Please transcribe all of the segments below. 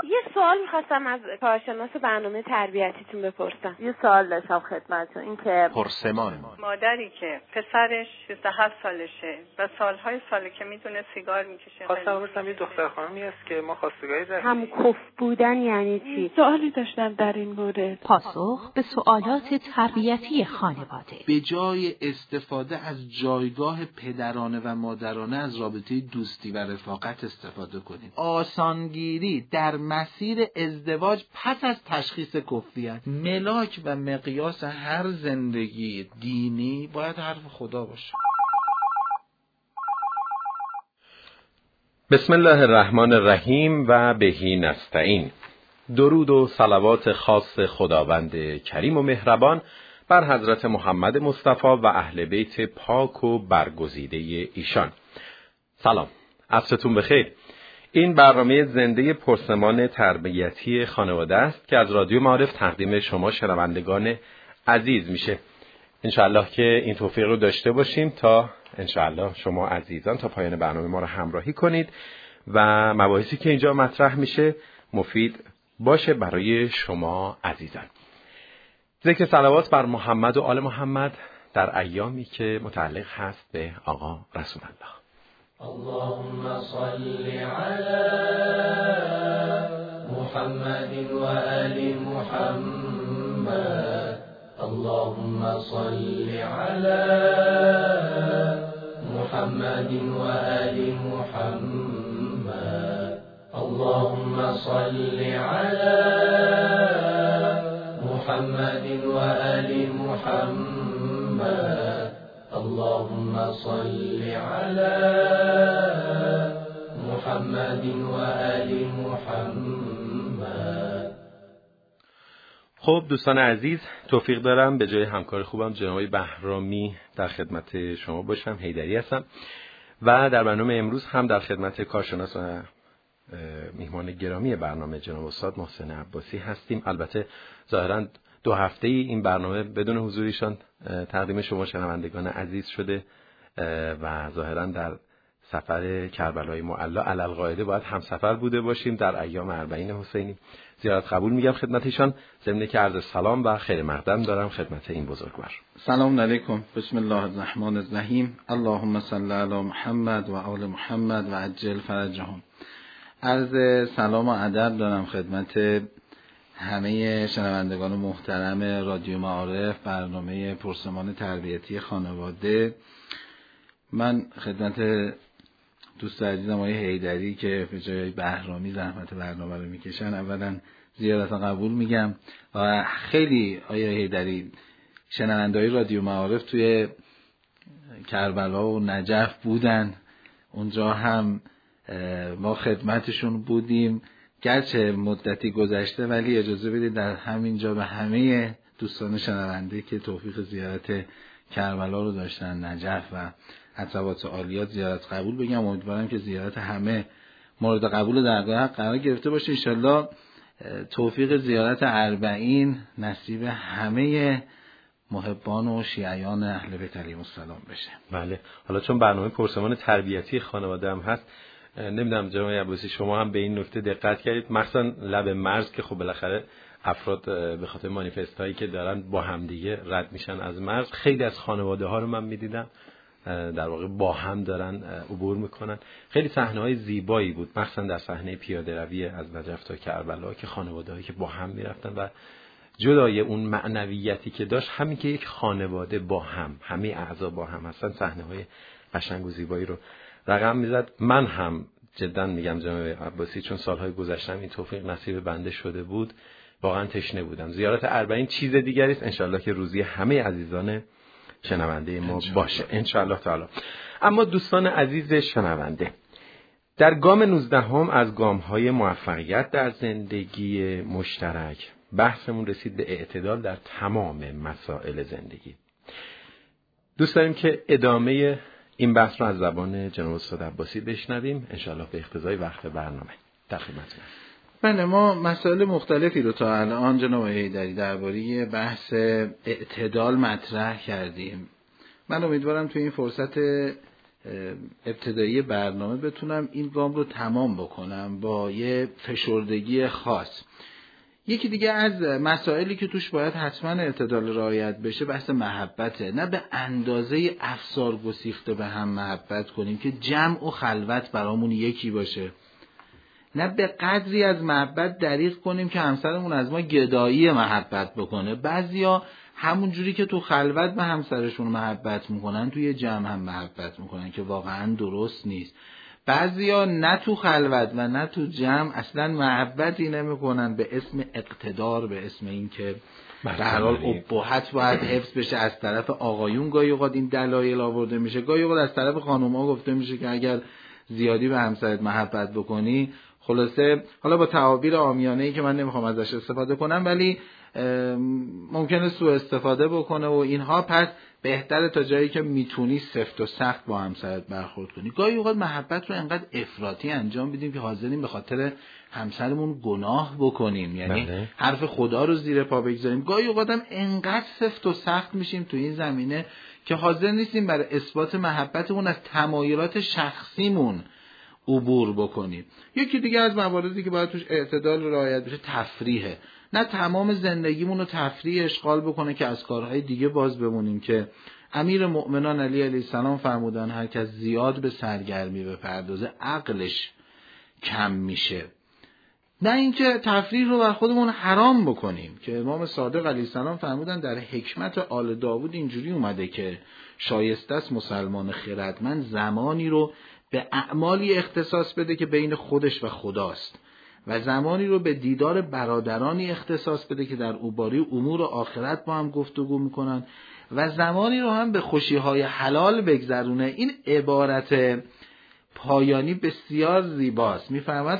یه سوال می‌خواستم از کارشناس برنامه تربیتیتون بپرسم. یه سوال داشتم خدمتتون، این که پرسمان مادری که پسرش 17 سالشه و ساله که میدونه سیگار میکشه. خواستم بپرسم یه دختر خانمی هست که ما خواستگاری داریم. هم کف بودن یعنی چی؟ سوالی داشتم در این مورد. پاسخ به سوالات تربیتی خانواده. به جای استفاده از جایگاه پدرانه و مادرانه از رابطه دوستی و رفاقت استفاده کنید. آسانگیری در مسیر ازدواج پس از تشخیص کفریت. ملاک و مقیاس هر زندگی دینی باید حرف خدا باشه. بسم الله الرحمن الرحیم و بهی نستعین. درود و صلوات خاص خداوند کریم و مهربان بر حضرت محمد مصطفی و اهل بیت پاک و برگزیده ایشان. سلام، عصرتون بخیر. این برنامه زنده پرسمان تربیتی خانواده است که از رادیو معارف تقدیم شما شنوندگان عزیز میشه. انشاءالله که این توفیق رو داشته باشیم تا انشاءالله شما عزیزان تا پایان برنامه ما رو همراهی کنید و مباحثی که اینجا مطرح میشه مفید باشه برای شما عزیزان. ذکر صلوات بر محمد و آل محمد در ایامی که متعلق هست به آقا رسول الله. اللهم صل على محمد و آل محمد. اللهم صل على محمد و آل محمد. اللهم صل على محمد و آل محمد. اللهم صل على محمد و آل محمد. خب دوستان عزیز، توفیق دارم به جای همکار خوبم جناب بهرامی در خدمت شما باشم. حیدری هستم و در برنامه امروز هم در خدمت کارشناس و میهمان گرامی برنامه جناب استاد محسن عباسی هستیم. البته ظاهراً 2 هفته این برنامه بدون حضوریشان تقدیم شما شنوندگان عزیز شده و ظاهراً در سفر کربلای معلی علالقاعده باید همسفر بوده باشیم در ایام 40 حسینی. زیارت قبول میگم خدمت ایشان، ضمن که عرض سلام و خیر مقدم دارم خدمت این بزرگوار. سلام علیکم. بسم الله الرحمن الرحیم. اللهم صل علی محمد و آل محمد و عجل فرجهم. عرض سلام و ادب دارم خدمت همه شنوندگان محترم رادیو معارف، برنامه پرسمان تربیتی خانواده. من خدمت دوست عزیزم آقای حیدری که به جای بهرامی زحمت برنامه رو میکشن اولا زیارت قبول میگم و خیلی آقای حیدری شنونده‌های رادیو معارف توی کربلا و نجف بودن، اونجا هم ما خدمتشون بودیم، گرچه مدتی گذشته ولی اجازه بدید در همینجا به همه دوستان شنونده که توفیق زیارت کربلا رو داشتن، نجف و عطوات عالیات زیارت قبول بگم. امیدوارم که زیارت همه مورد قبول درگاه حق قرار گرفته باشه. انشالله توفیق زیارت 40 نصیب همه محبان و شیعیان اهل بیت علیهم السلام بشه. بله، حالا چون برنامه پرسمان تربیتی خانواده هم هست، نمیدونم جناب عباسی شما هم به این نکته دقت کردید، مخصوصا لب مرز که خب بالاخره افراد به خاطر مانیفست هایی که دارن با همدیگه رد میشن از مرز، خیلی از خانواده ها رو من میدیدم در واقع با هم دارن عبور میکنن. خیلی صحنه های زیبایی بود، مخصوصا در صحنه پیاده روی از نجف تا کربلا که خانواده هایی که با هم میرفتن و جدای اون معنویتی که داشت، همین که یک خانواده با هم، همه اعضا با هم هستن، صحنه های قشنگ و زیبایی رو رقم میزد. من هم جدا میگم جناب عباسی، چون سالهای گذشتم این توفیق نصیب بنده شده بود، واقعا تشنه بودم. زیارت 40 چیز دیگری است، انشالله که روزی همه عزیزان شنونده ما باشه انشالله تعالی. اما دوستان عزیز شنونده، در گام 19 از گام‌های موفقیت در زندگی مشترک بحثمون رسید به اعتدال در تمام مسائل زندگی. دوست داریم که ادامه این بحث رو از زبان جناب استاد عباسی بشنویم انشالله به اقتضای وقت برنامه. در خدمتتون. بله، ما مسائل مختلفی رو تا الان جناب حیدری درباره بحث اعتدال مطرح کردیم. من امیدوارم تو این فرصت ابتدایی برنامه بتونم این گام رو تمام بکنم با یه فشردگی خاص. یکی دیگه از مسائلی که توش باید حتما اعتدال رعایت بشه بحث محبته. نه به اندازه افسار گسیخته به هم محبت کنیم که جمع و خلوت برامون یکی باشه، نه به قدری از محبت دریغ کنیم که همسرمون از ما گدایی محبت بکنه. بعضیا همون جوری که تو خلوت به همسرشون محبت میکنن توی جمع هم محبت میکنن که واقعا درست نیست. بعضیا نه تو خلوت و نه تو جمع اصلا محبتی نمیکنن به اسم اقتدار، به اسم این که به هر حال ابهت باید حفظ بشه. از طرف آقایون گاهی اوقات این دلایل آورده میشه، گاهی اوقات از طرف خانوما گفته میشه که اگر زیادی به همسرت محبت بکنی، خلاصه حالا با تعابیر عامیانه‌ای که من نمیخوام ازش استفاده کنم ولی ممکنه سوء استفاده بکنه و اینها، پس بهتره تا جایی که میتونی سفت و سخت با همسرت برخورد کنی. گاهی اوقات محبت رو انقدر افراطی انجام بدیم که حاضریم به خاطر همسرمون گناه بکنیم، یعنی حرف خدا رو زیر پا بگذاریم. گاهی اوقات هم انقدر سفت و سخت میشیم تو این زمینه که حاضر نیستیم برای اثبات محبتمون از تمایلات شخصیمون عبور بکنیم. یکی دیگه از مواردی که باید توش اعتدال رعایت بشه تفریحه. نه تمام زندگیمون رو تفریح اشغال بکنه که از کارهای دیگه باز بمونیم که امیر مؤمنان علی علیه السلام فرمودن هر کس زیاد به سرگرمی بپردازه عقلش کم میشه. نه اینکه تفریح رو بر خودمون حرام بکنیم که امام صادق علیه السلام فرمودن در حکمت آل داوود اینجوری اومده که شایسته است مسلمان خردمند زمانی رو به اعمالی اختصاص بده که بین خودش و خداست و زمانی رو به دیدار برادرانی اختصاص بده که در اوباری امور آخرت با هم گفتگو میکنن و زمانی رو هم به خوشیهای حلال بگذرونه. این عبارت پایانی بسیار زیباست. میفرماد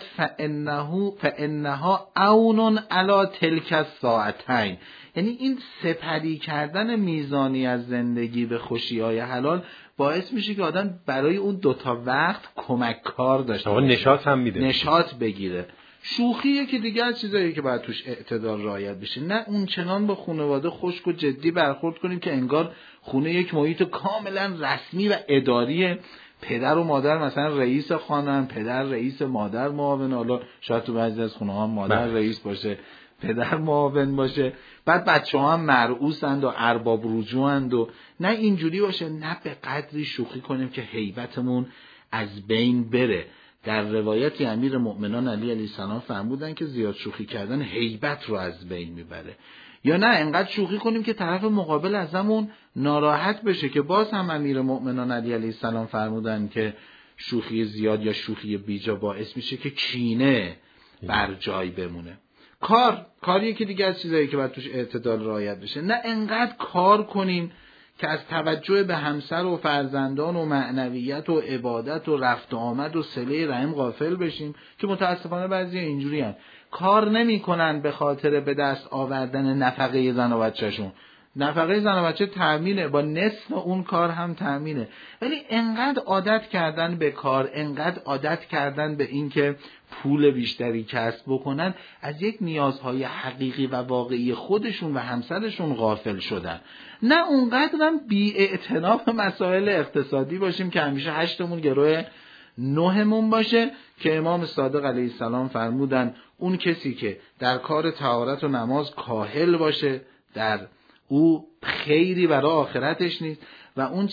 فانها عون علی تلک الساعتین، یعنی این سپری کردن میزانی از زندگی به خوشیهای حلال باعث میشه که آدم برای اون دوتا وقت کمک کار داشته باشه، نشاط هم میده، نشاط بگیره. شوخیه که دیگه از چیزایی که باید توش اعتدال رعایت بشه. نه اون چنان با خانواده خشک و جدی برخورد کنیم که انگار خونه یک محیط کاملا رسمی و اداری، پدر و مادر مثلا رئیس خانه، پدر رئیس، مادر معاون. حالا شاید تو بعضی از خونه ها مادر رئیس باشه، پدر معاون باشه، بعد بچه‌ها هم مرعوسند و ارباب رجوعند و نه اینجوری باشه. نه به قدری شوخی کنیم که هیبتمون از بین بره. در روایتی امیر مؤمنان علی علیه السلام فرمودن که زیاد شوخی کردن هیبت رو از بین میبره. یا نه انقدر شوخی کنیم که طرف مقابل ازمون ناراحت بشه که باز هم امیر مؤمنان علی علیه السلام فرمودن که شوخی زیاد یا شوخی بیجا باعث میشه که کینه بر جای بمونه. کاریه که دیگه از چیزایی که باید توش اعتدال رعایت بشه. نه انقدر کار کنیم که از توجه به همسر و فرزندان و معنویت و عبادت و رفت و آمد و صله رحم غافل بشیم که متاسفانه بعضی اینجوری هستن. کار نمی کنن به خاطر به دست آوردن نفقه زن و بچه‌شون. نفقه زن و بچه تأمینه، با نصف اون کار هم تأمینه، ولی انقدر عادت کردن به کار، انقدر عادت کردن به این که پول بیشتری کسب بکنن، از یک نیازهای حقیقی و واقعی خودشون و همسرشون غافل شدن. نه اونقدر هم بی‌اعتنا به مسائل اقتصادی باشیم که همیشه 8مون گروه 9مون باشه که امام صادق علیه السلام فرمودن اون کسی که در کار طهارت و نماز کاهل باشه در او خیری برای آخرتش نیست و اون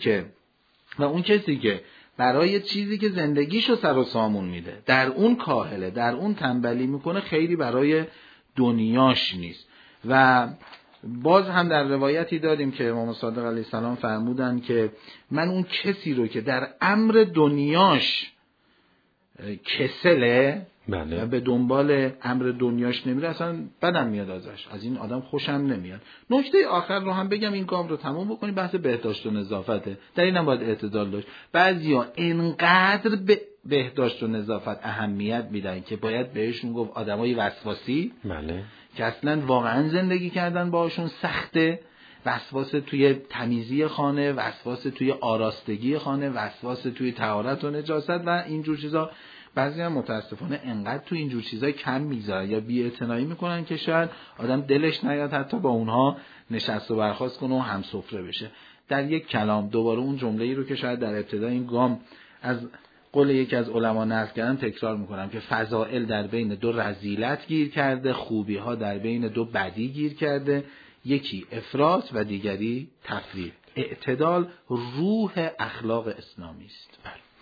کسی که برای چیزی که زندگیشو سر و سامون میده در اون کاهله، در اون تنبلی میکنه، خیری برای دنیاش نیست. و باز هم در روایتی داریم که امام صادق علیه السلام فرمودن که من اون کسی رو که در امر دنیاش کسله و به دنبال امر دنیاش نمیره، اصلا بدم میاد ازش، از این آدم خوشم نمیاد. نکته آخر رو هم بگم، این گام رو تموم بکنیم، بحث بهداشت و نظافته. در اینم باید اعتدال داشت. بعضیا انقدر به بهداشت و نظافت اهمیت میدن که باید بهشون گفت آدمای وسواسی، که اصلا واقعا زندگی کردن باهاشون سخته. وسواس توی تمیزی خانه، وسواس توی آراستگی خانه، وسواس توی طهارت و نجاست و اینجور چیزا. بعضی هم متاسفانه انقدر تو اینجور چیزا کم میذارن یا بی‌اعتنایی میکنن که شاید آدم دلش نیاد حتی با اونها نشست و برخاست کنه و هم سفره بشه. در یک کلام دوباره اون جمله‌ای رو که شاید در ابتدای این گام از قول یکی از علما نقل کردم تکرار میکنم که فضائل در بین دو رذیلت گیر کرده، خوبی ها در بین دو بدی گیر کرده، یکی افراط و دیگری تفریط. اعتدال روح اخلاق اسلامی است.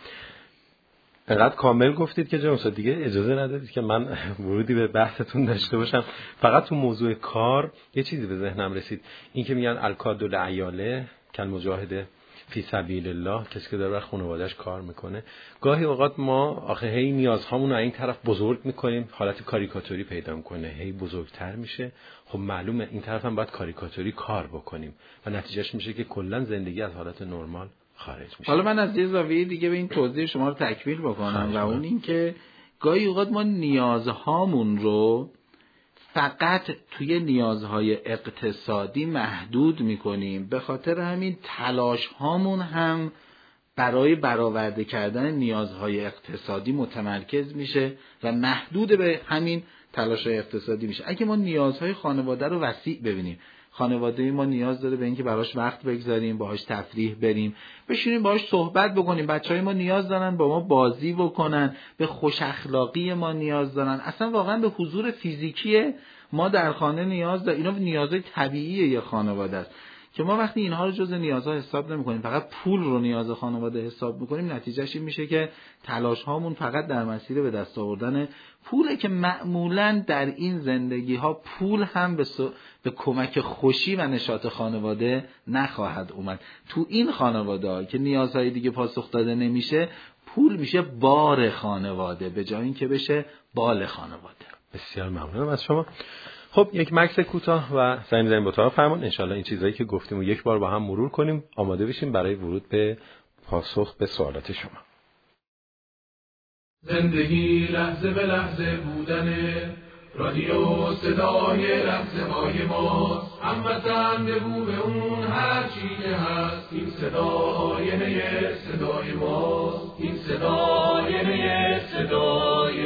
انقدر کامل گفتید که جناب استاد دیگه اجازه ندادید که من ورودی به بحثتون داشته باشم. فقط تو موضوع کار یه چیزی به ذهنم رسید، این که میگن الکاد العیاله کل مجاهده فی سبیل الله، کسی که داره برای خانواده‌اش کار میکنه. گاهی اوقات ما آخه هی نیازهامون رو این طرف بزرگ میکنیم، حالت کاریکاتوری پیدا میکنه، هی بزرگتر میشه. خب معلومه این طرف هم باید کاریکاتوری کار بکنیم و نتیجهش میشه که کلا زندگی از حالت نرمال خارج میشه. حالا من از یه زاویه دیگه به این توضیح شما رو تکمیل بکنم و اون این که گاهی اوقات ما نیازهامون رو فقط توی نیازهای اقتصادی محدود میکنیم، به خاطر همین تلاش هامون هم برای برآورده کردن نیازهای اقتصادی متمرکز میشه و محدود به همین تلاش‌های اقتصادی میشه. اگه ما نیازهای خانواده رو وسیع ببینیم، خانواده ما نیاز داره به اینکه براش وقت بگذاریم، باهاش تفریح بریم، بشینیم باهاش صحبت بکنیم، بچهای ما نیاز دارن با ما بازی بکنن، به خوش اخلاقی ما نیاز دارن، اصلا واقعا به حضور فیزیکی ما در خانه نیاز دارن. اینا نیازهای طبیعیه یه خانواده است که ما وقتی اینها رو جزء نیازها حساب نمی‌کنیم، فقط پول رو نیاز خانواده حساب می‌کنیم، نتیجهش این میشه که تلاش هامون فقط در مسیر به دست آوردن پوله که معمولاً در این زندگی‌ها پول هم به کمک خوشی و نشاط خانواده نخواهد اومد. تو این خانواده‌ها که نیازهای دیگه پاسخ داده نمیشه، پول میشه بار خانواده به جای اینکه بشه بال خانواده. بسیار ممنونم از شما. خب یک مکس کوتاه و سعی می‌کنیم با تو فرمان انشالله این چیزایی که گفتیم و یک بار با هم مرور کنیم، آماده بشیم برای ورود به پاسخ به سوالات شما. زندگی لحظه به لحظه بودنه، رادیو صدای لحظه های ماست، هموطن بگو به اون هر چی که هست، این صدا آینه صدای ماست، این صدا آینه صدای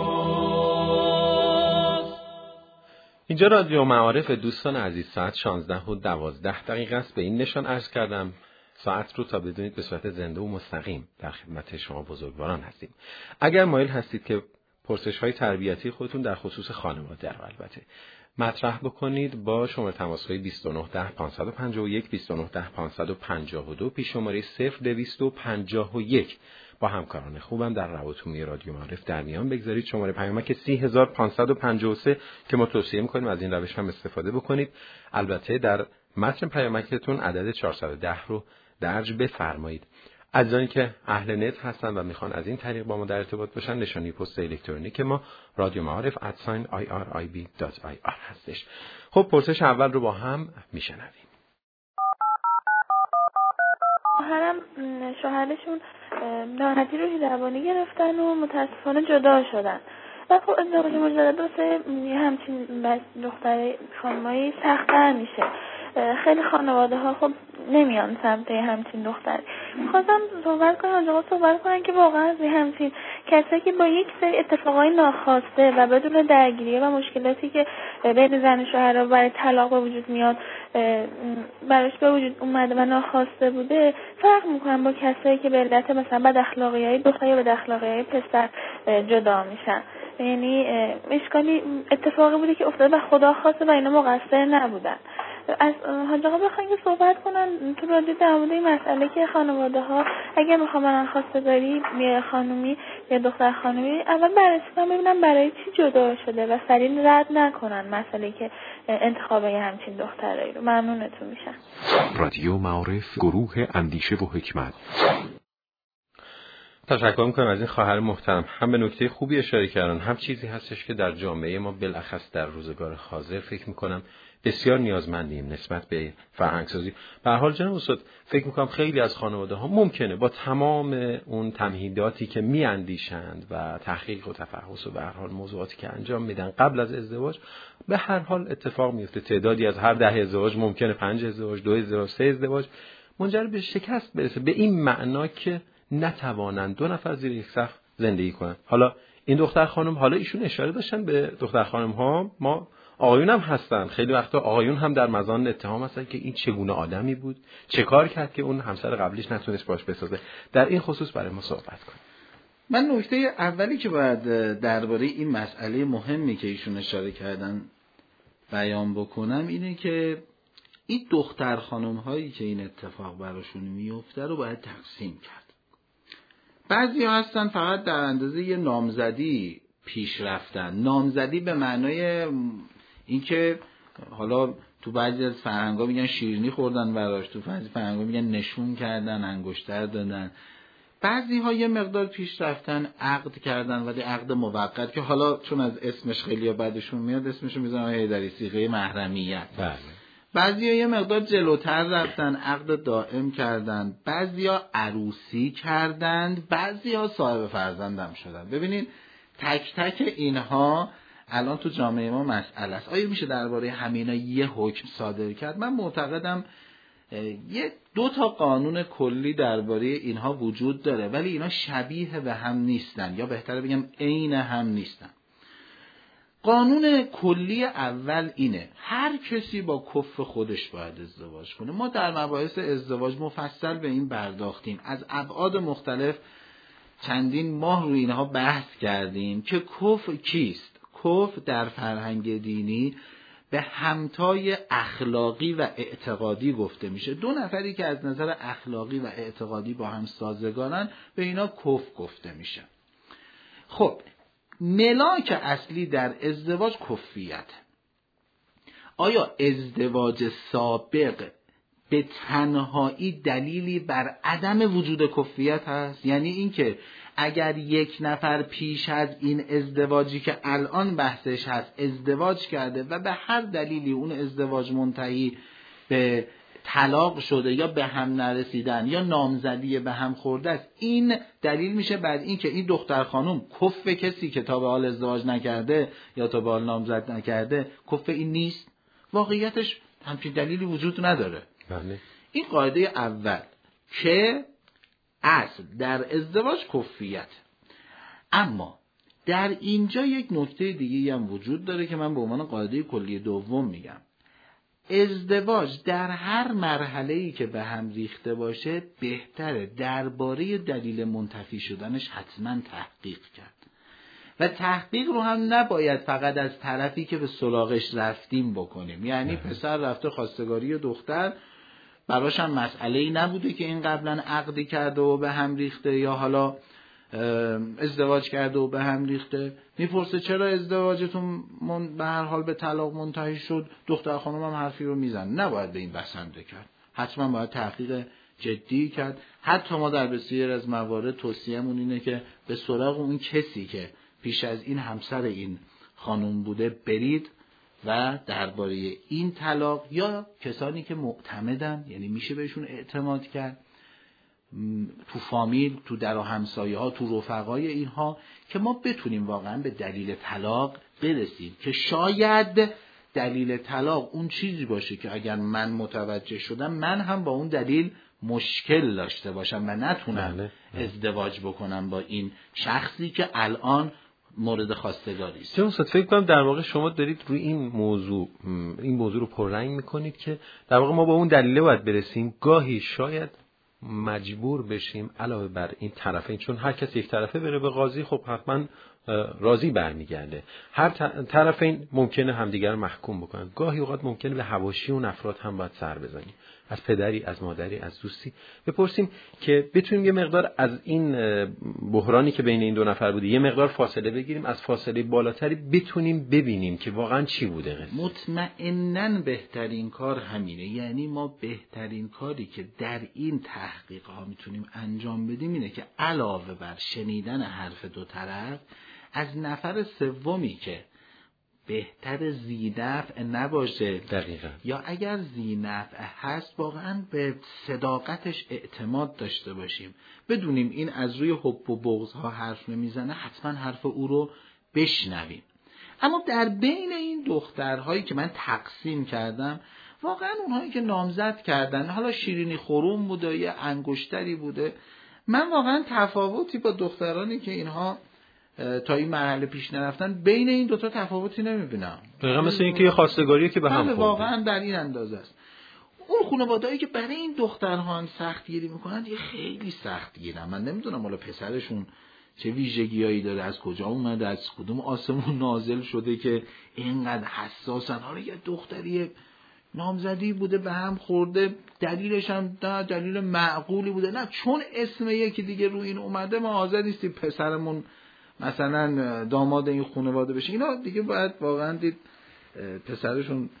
ماست. اینجا رادیو معارف دوستان عزیز، ساعت 16:12 است. به این نشان عرض کردم ساعت رو تا بدونید به صورت زنده و مستقیم در خدمت شما بزرگواران هستیم. اگر مایل هستید که پرسش‌های تربیتی خودتون در خصوص خانواده رو البته مطرح بکنید، با شماره تماس‌های 2910-551 2910-552 پیش شماره 0251 با همکاران خوبم در روابط عمومی رادیو معارف در میان بگذارید. شماره پیامک 30553 که ما توصیه می‌کنیم از این روش هم استفاده بکنید. البته در متن پیامکتون عدد 410 رو درج بفرمایید. عزیزانی که اهل نت هستن و میخوان از این طریق با ما در ارتباط باشن، نشانی پست الکترونیک ما رادیو معارف @irib.ir هستش. خب پرسش اول رو با هم میشنویم. شوهرشون ناراحتی روحی درمانی گرفتن و متاسفانه جدا شدن و خب ازدواج مجدد واسه همچین دختر خانمایی سخت‌تر میشه. خیلی خانواده ها خب نمیان سمت همچین دختری. میخواستم صحبت کنن که واقعا از همچین کسایی که با یک سری اتفاقای ناخواسته و بدون درگیری و مشکلاتی که بین زن و شوهر برای طلاق به وجود میاد براش به وجود اومده و ناخواسته بوده، فرق میکنن با کسایی که به علت مثلا بد اخلاقیای دختر یا بد اخلاقیای پسر جدا میشن. یعنی اشکالی اتفاقی بوده که افتاده و خدا خواسته و اینا مقصر نبودن. از حاج آقا بخواین که صحبت کنن تو رادیو در مورد این مسئله که خانواده ها اگر میخوام برن خواستگاری یا خانومی یا دختر خانومی اول بررسی کنن ببینن برای چی جدا شده و سریع رد نکنن مسئله که انتخاب همچین دخترایی رو. ممنونتون میشم. رادیو معارف، گروه اندیشه و حکمت. تشکر میکنم از این خواهر محترم. هم به نکته خوبی اشاره کردن، هم چیزی هستش که در جامعه ما بالاخص در روزگار حاضر فکر میکنم بسیار نیازمندیم نسبت به فرهنگسازی. به هر حال جناب استاد فکر میکنم خیلی از خانواده ها ممکنه با تمام اون تمهیداتی که میاندیشند و تحقیق و تفحص و به هر حال موضوعاتی که انجام میدن قبل از ازدواج به هر حال اتفاق میفته. تعدادی از هر 10 ازدواج ممکنه 5 ازدواج، 2 ازدواج، 3 ازدواج منجر به شکست برسه، به این معنا که نتوانند دو نفر زیر یک سقف زندگی کنند. حالا این دختر خانم، حالا ایشون اشاره داشتن به دختر خانم ها، ما آقایون هم هستن، خیلی وقتا آقایون هم در مزان اتهام هستن که این چگونه آدمی بود، چه کار کرد که اون همسر قبلیش نتونست باش بسازه. در این خصوص برای ما صحبت کن. من نکته اولی که باید درباره این مسئله مهمی که ایشون اشاره کردن بیان بکنم اینه که این دختر خانم هایی که این اتفاق براشون میفته رو باید تقسیم کرد. بعضی ها هستن فقط در اندازه یه نامزدی پیش رفتن. نامزدی به معنای اینکه حالا تو بعضی از فرهنگ‌ها میگن شیرینی خوردن براش، تو بعضی فرهنگ‌ها میگن نشون کردن، انگشتر دادن. بعضی ها یه مقدار پیش رفتن عقد کردن، ولی عقد موقت که حالا چون از اسمش خیلی بعدشون میاد اسمشو میذارن هیدری، صیغه محرمیت. بله. بعضی ها یه مقدار جلوتر رفتن عقد دائم کردن، بعضی ها عروسی کردند، بعضی ها صاحب فرزندم شدن. ببینید تک تک اینها الان تو جامعه ما مسئله است. آیا میشه درباره همینا یه حکم صادر کرد؟ من معتقدم یه 2 تا قانون کلی درباره اینها وجود داره، ولی اینا شبیه به هم نیستن، یا بهتره بگم عین هم نیستن. قانون کلی اول اینه هر کسی با کف خودش باید ازدواج کنه. ما در مباحث ازدواج مفصل به این پرداختیم، از ابعاد مختلف چندین ماه روی اینها بحث کردیم که کف کیست. کف در فرهنگ دینی به همتای اخلاقی و اعتقادی گفته میشه. 2 نفری که از نظر اخلاقی و اعتقادی با هم سازگارن به اینا کف گفته میشه. خب ملاک اصلی در ازدواج کفیت. آیا ازدواج سابق به تنهایی دلیلی بر عدم وجود کفیت هست؟ یعنی اینکه اگر یک نفر پیش از این ازدواجی که الان بحثش هست ازدواج کرده و به هر دلیلی اون ازدواج منتهی به طلاق شده یا به هم نرسیدن یا نامزدی به هم خورده است، این دلیل میشه بعد این که این دختر خانم کف کسی که تا به حال ازدواج نکرده یا تا به حال نامزد نکرده، کف این نیست؟ واقعیتش همچین دلیلی وجود نداره. بله. این قاعده اول که اصل در ازدواج کفیت. اما در اینجا یک نکته دیگه هم وجود داره که من به عنوان قاعده کلی دوم میگم. ازدواج در هر مرحله‌ای که به هم ریخته باشه بهتره درباره دلیل منتفی شدنش حتما تحقیق کرد و تحقیق رو هم نباید فقط از طرفی که به سراغش رفتیم بکنیم. یعنی پسر رفته خواستگاری دختر، براش هم مسئله‌ای نبوده که این قبلا عقدی کرده و به هم ریخته یا حالا ازدواج کرده و به هم ریخته، میپرسه چرا ازدواجتون به هر حال به طلاق منتهی شد، دختر خانم هم حرفی رو میزن. نباید به این بسنده کرد، حتما باید تحقیق جدی کرد. حتی ما در بسیاری از موارد توصیه‌مون اینه که به سراغ اون کسی که پیش از این همسر این خانم بوده برید و درباره این طلاق یا کسانی که معتمدن، یعنی میشه بهشون اعتماد کرد، تو فامیل، تو در و همسایه ها، تو رفقای اینها، که ما بتونیم واقعا به دلیل طلاق برسیم که شاید دلیل طلاق اون چیزی باشه که اگر من متوجه شدم من هم با اون دلیل مشکل داشته باشم و نتونم ازدواج بکنم با این شخصی که الان مورد خواستگاری است. چون فکر کنم در واقع شما دارید روی این موضوع رو پررنگ میکنید که در واقع ما با اون دلیل باید برسیم. گاهی شاید مجبور بشیم علاوه بر این طرفین، چون هر کس یک طرفه بره به قاضی خب حتما راضی برمیگرده. هر طرفین ممکنه همدیگر رو محکوم بکنن. گاهی اوقات ممکنه به حواشی اون افراد هم باید سر بزنیم، از پدری، از مادری، از دوستی بپرسیم که بتونیم یه مقدار از این بحرانی که بین این 2 نفر بوده یه مقدار فاصله بگیریم، از فاصله بالاتری بتونیم ببینیم که واقعا چی بوده قصه. مطمئناً بهترین کار همینه. یعنی ما بهترین کاری که در این تحقیق ها میتونیم انجام بدیم اینه که علاوه بر شنیدن حرف 2 طرف، از نفر سومی که بهتر ذی‌نفع نباشه، دقیقاً، یا اگر ذی‌نفع هست واقعاً به صداقتش اعتماد داشته باشیم، بدونیم این از روی حب و بغض ها حرف نمیزنه، حتما حرف او رو بشنویم. اما در بین این دخترهایی که من تقسیم کردم، واقعاً اونهایی که نامزد کردن، حالا شیرینی خوروم بوده یا انگشتری بوده، من واقعاً تفاوتی با دخترانی که اینها تا این مرحله پیش نرفتن، بین این دوتا تفاوتی نمیبینم. دقیقا مثل این که یه خواستگاریه که به هم خورده. واقعا در این اندازه است. اون خانواده‌ای که برای این دخترها هم سختگیری میکنن یه خیلی سختگیرن. من نمیدونم حالا پسرشون چه ویژگیایی داره، از کجا اومده، از کدوم آسمون نازل شده که اینقدر حساسن. حالا یه دختری نامزدی بوده به هم خورده، دلیلش هم نه دلیل معقولی بوده، نه چون اسم یکی دیگه رو این اومده ما حاضر نیستیم پسرمون مثلا داماد این خانواده بشه. اینا دیگه باید واقعا دید پسرشون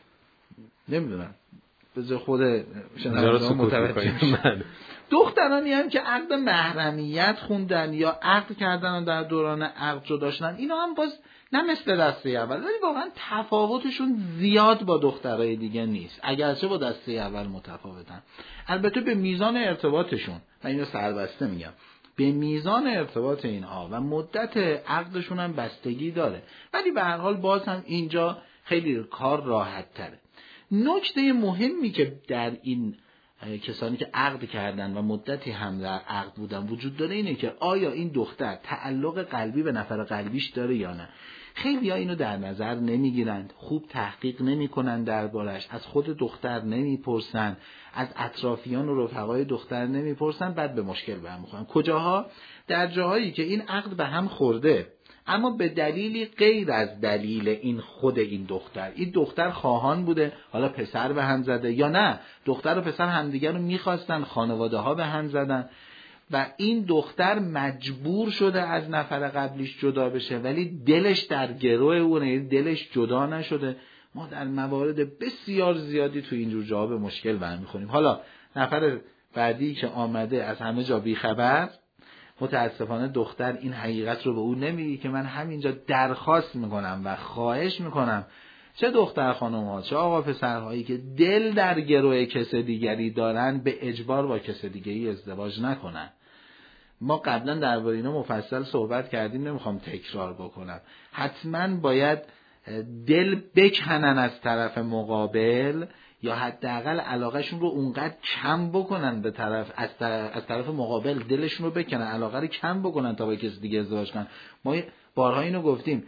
نمیدونم بذار خود شنونده متوجه بشن. دخترانی هم که عقد محرمیت خوندن یا عقد کردن در دوران عقد جدا شدن، اینا هم باز نه مثل دسته اول، ولی واقعا تفاوتشون زیاد با دخترای دیگه نیست، اگرچه با دسته اول متفاوتن. البته به میزان ارتباطشون، من اینو سربسته میگم، به میزان ارتباط اینها و مدت عقدشون هم بستگی داره، ولی به هر حال باز هم اینجا خیلی کار راحت تره. نکته مهمی که در این کسانی که عقد کردن و مدتی هم در عقد بودن وجود داره اینه که آیا این دختر تعلق قلبی به نفر قلبیش داره یا نه. خیلی ها اینو در نظر نمیگیرند، خوب تحقیق نمیکنن دربارش، از خود دختر نمیپرسن، از اطرافیان و رفقای دختر نمیپرسن، بعد به مشکل برمیخورن. کجاها؟ در جاهایی که این عقد به هم خورده اما به دلیلی غیر از دلیل این خود این دختر خواهان بوده، حالا پسر به هم زده، یا نه دختر و پسر همدیگر رو میخواستن، خانواده ها به هم زدن و این دختر مجبور شده از نفر قبلیش جدا بشه ولی دلش در گروه اونه، دلش جدا نشده. ما در موارد بسیار زیادی تو اینجور جاها به مشکل برمیخوریم. حالا نفر بعدی که آمده از همه جا بیخبر، متاسفانه دختر این حقیقت رو به او نمیگه که من همینجا درخواست میکنم و خواهش میکنم چه دختر خانم‌ها چه آقا پسرهایی که دل در گروه کس دیگری دارن به اجبار با کس دیگری ازدواج نکنن. ما قبلا درباره اینا مفصل صحبت کردیم، نمیخوام تکرار بکنم. حتما باید دل بکنن از طرف مقابل یا حداقل علاقهشون رو اونقدر کم بکنن به طرف از طرف مقابل، دلشون رو بکنن، علاقه رو کم بکنن تا با کسی دیگه ازدواج کنن. ما بارها اینو گفتیم،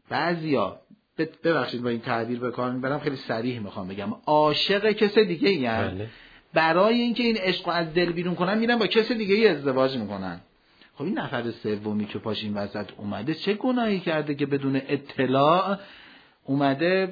بعضیا ببخشید با این تعبیر به کار میبرم، خیلی صریح میخوام بگم، عاشق کس دیگه این برای اینکه این عشق رو از دل بیرون کنن میرن با کس دیگه ای ازدواج میکنن. خب این نفر سومی که پاش این وسط اومده چه گناهی کرده که بدون اطلاع اومده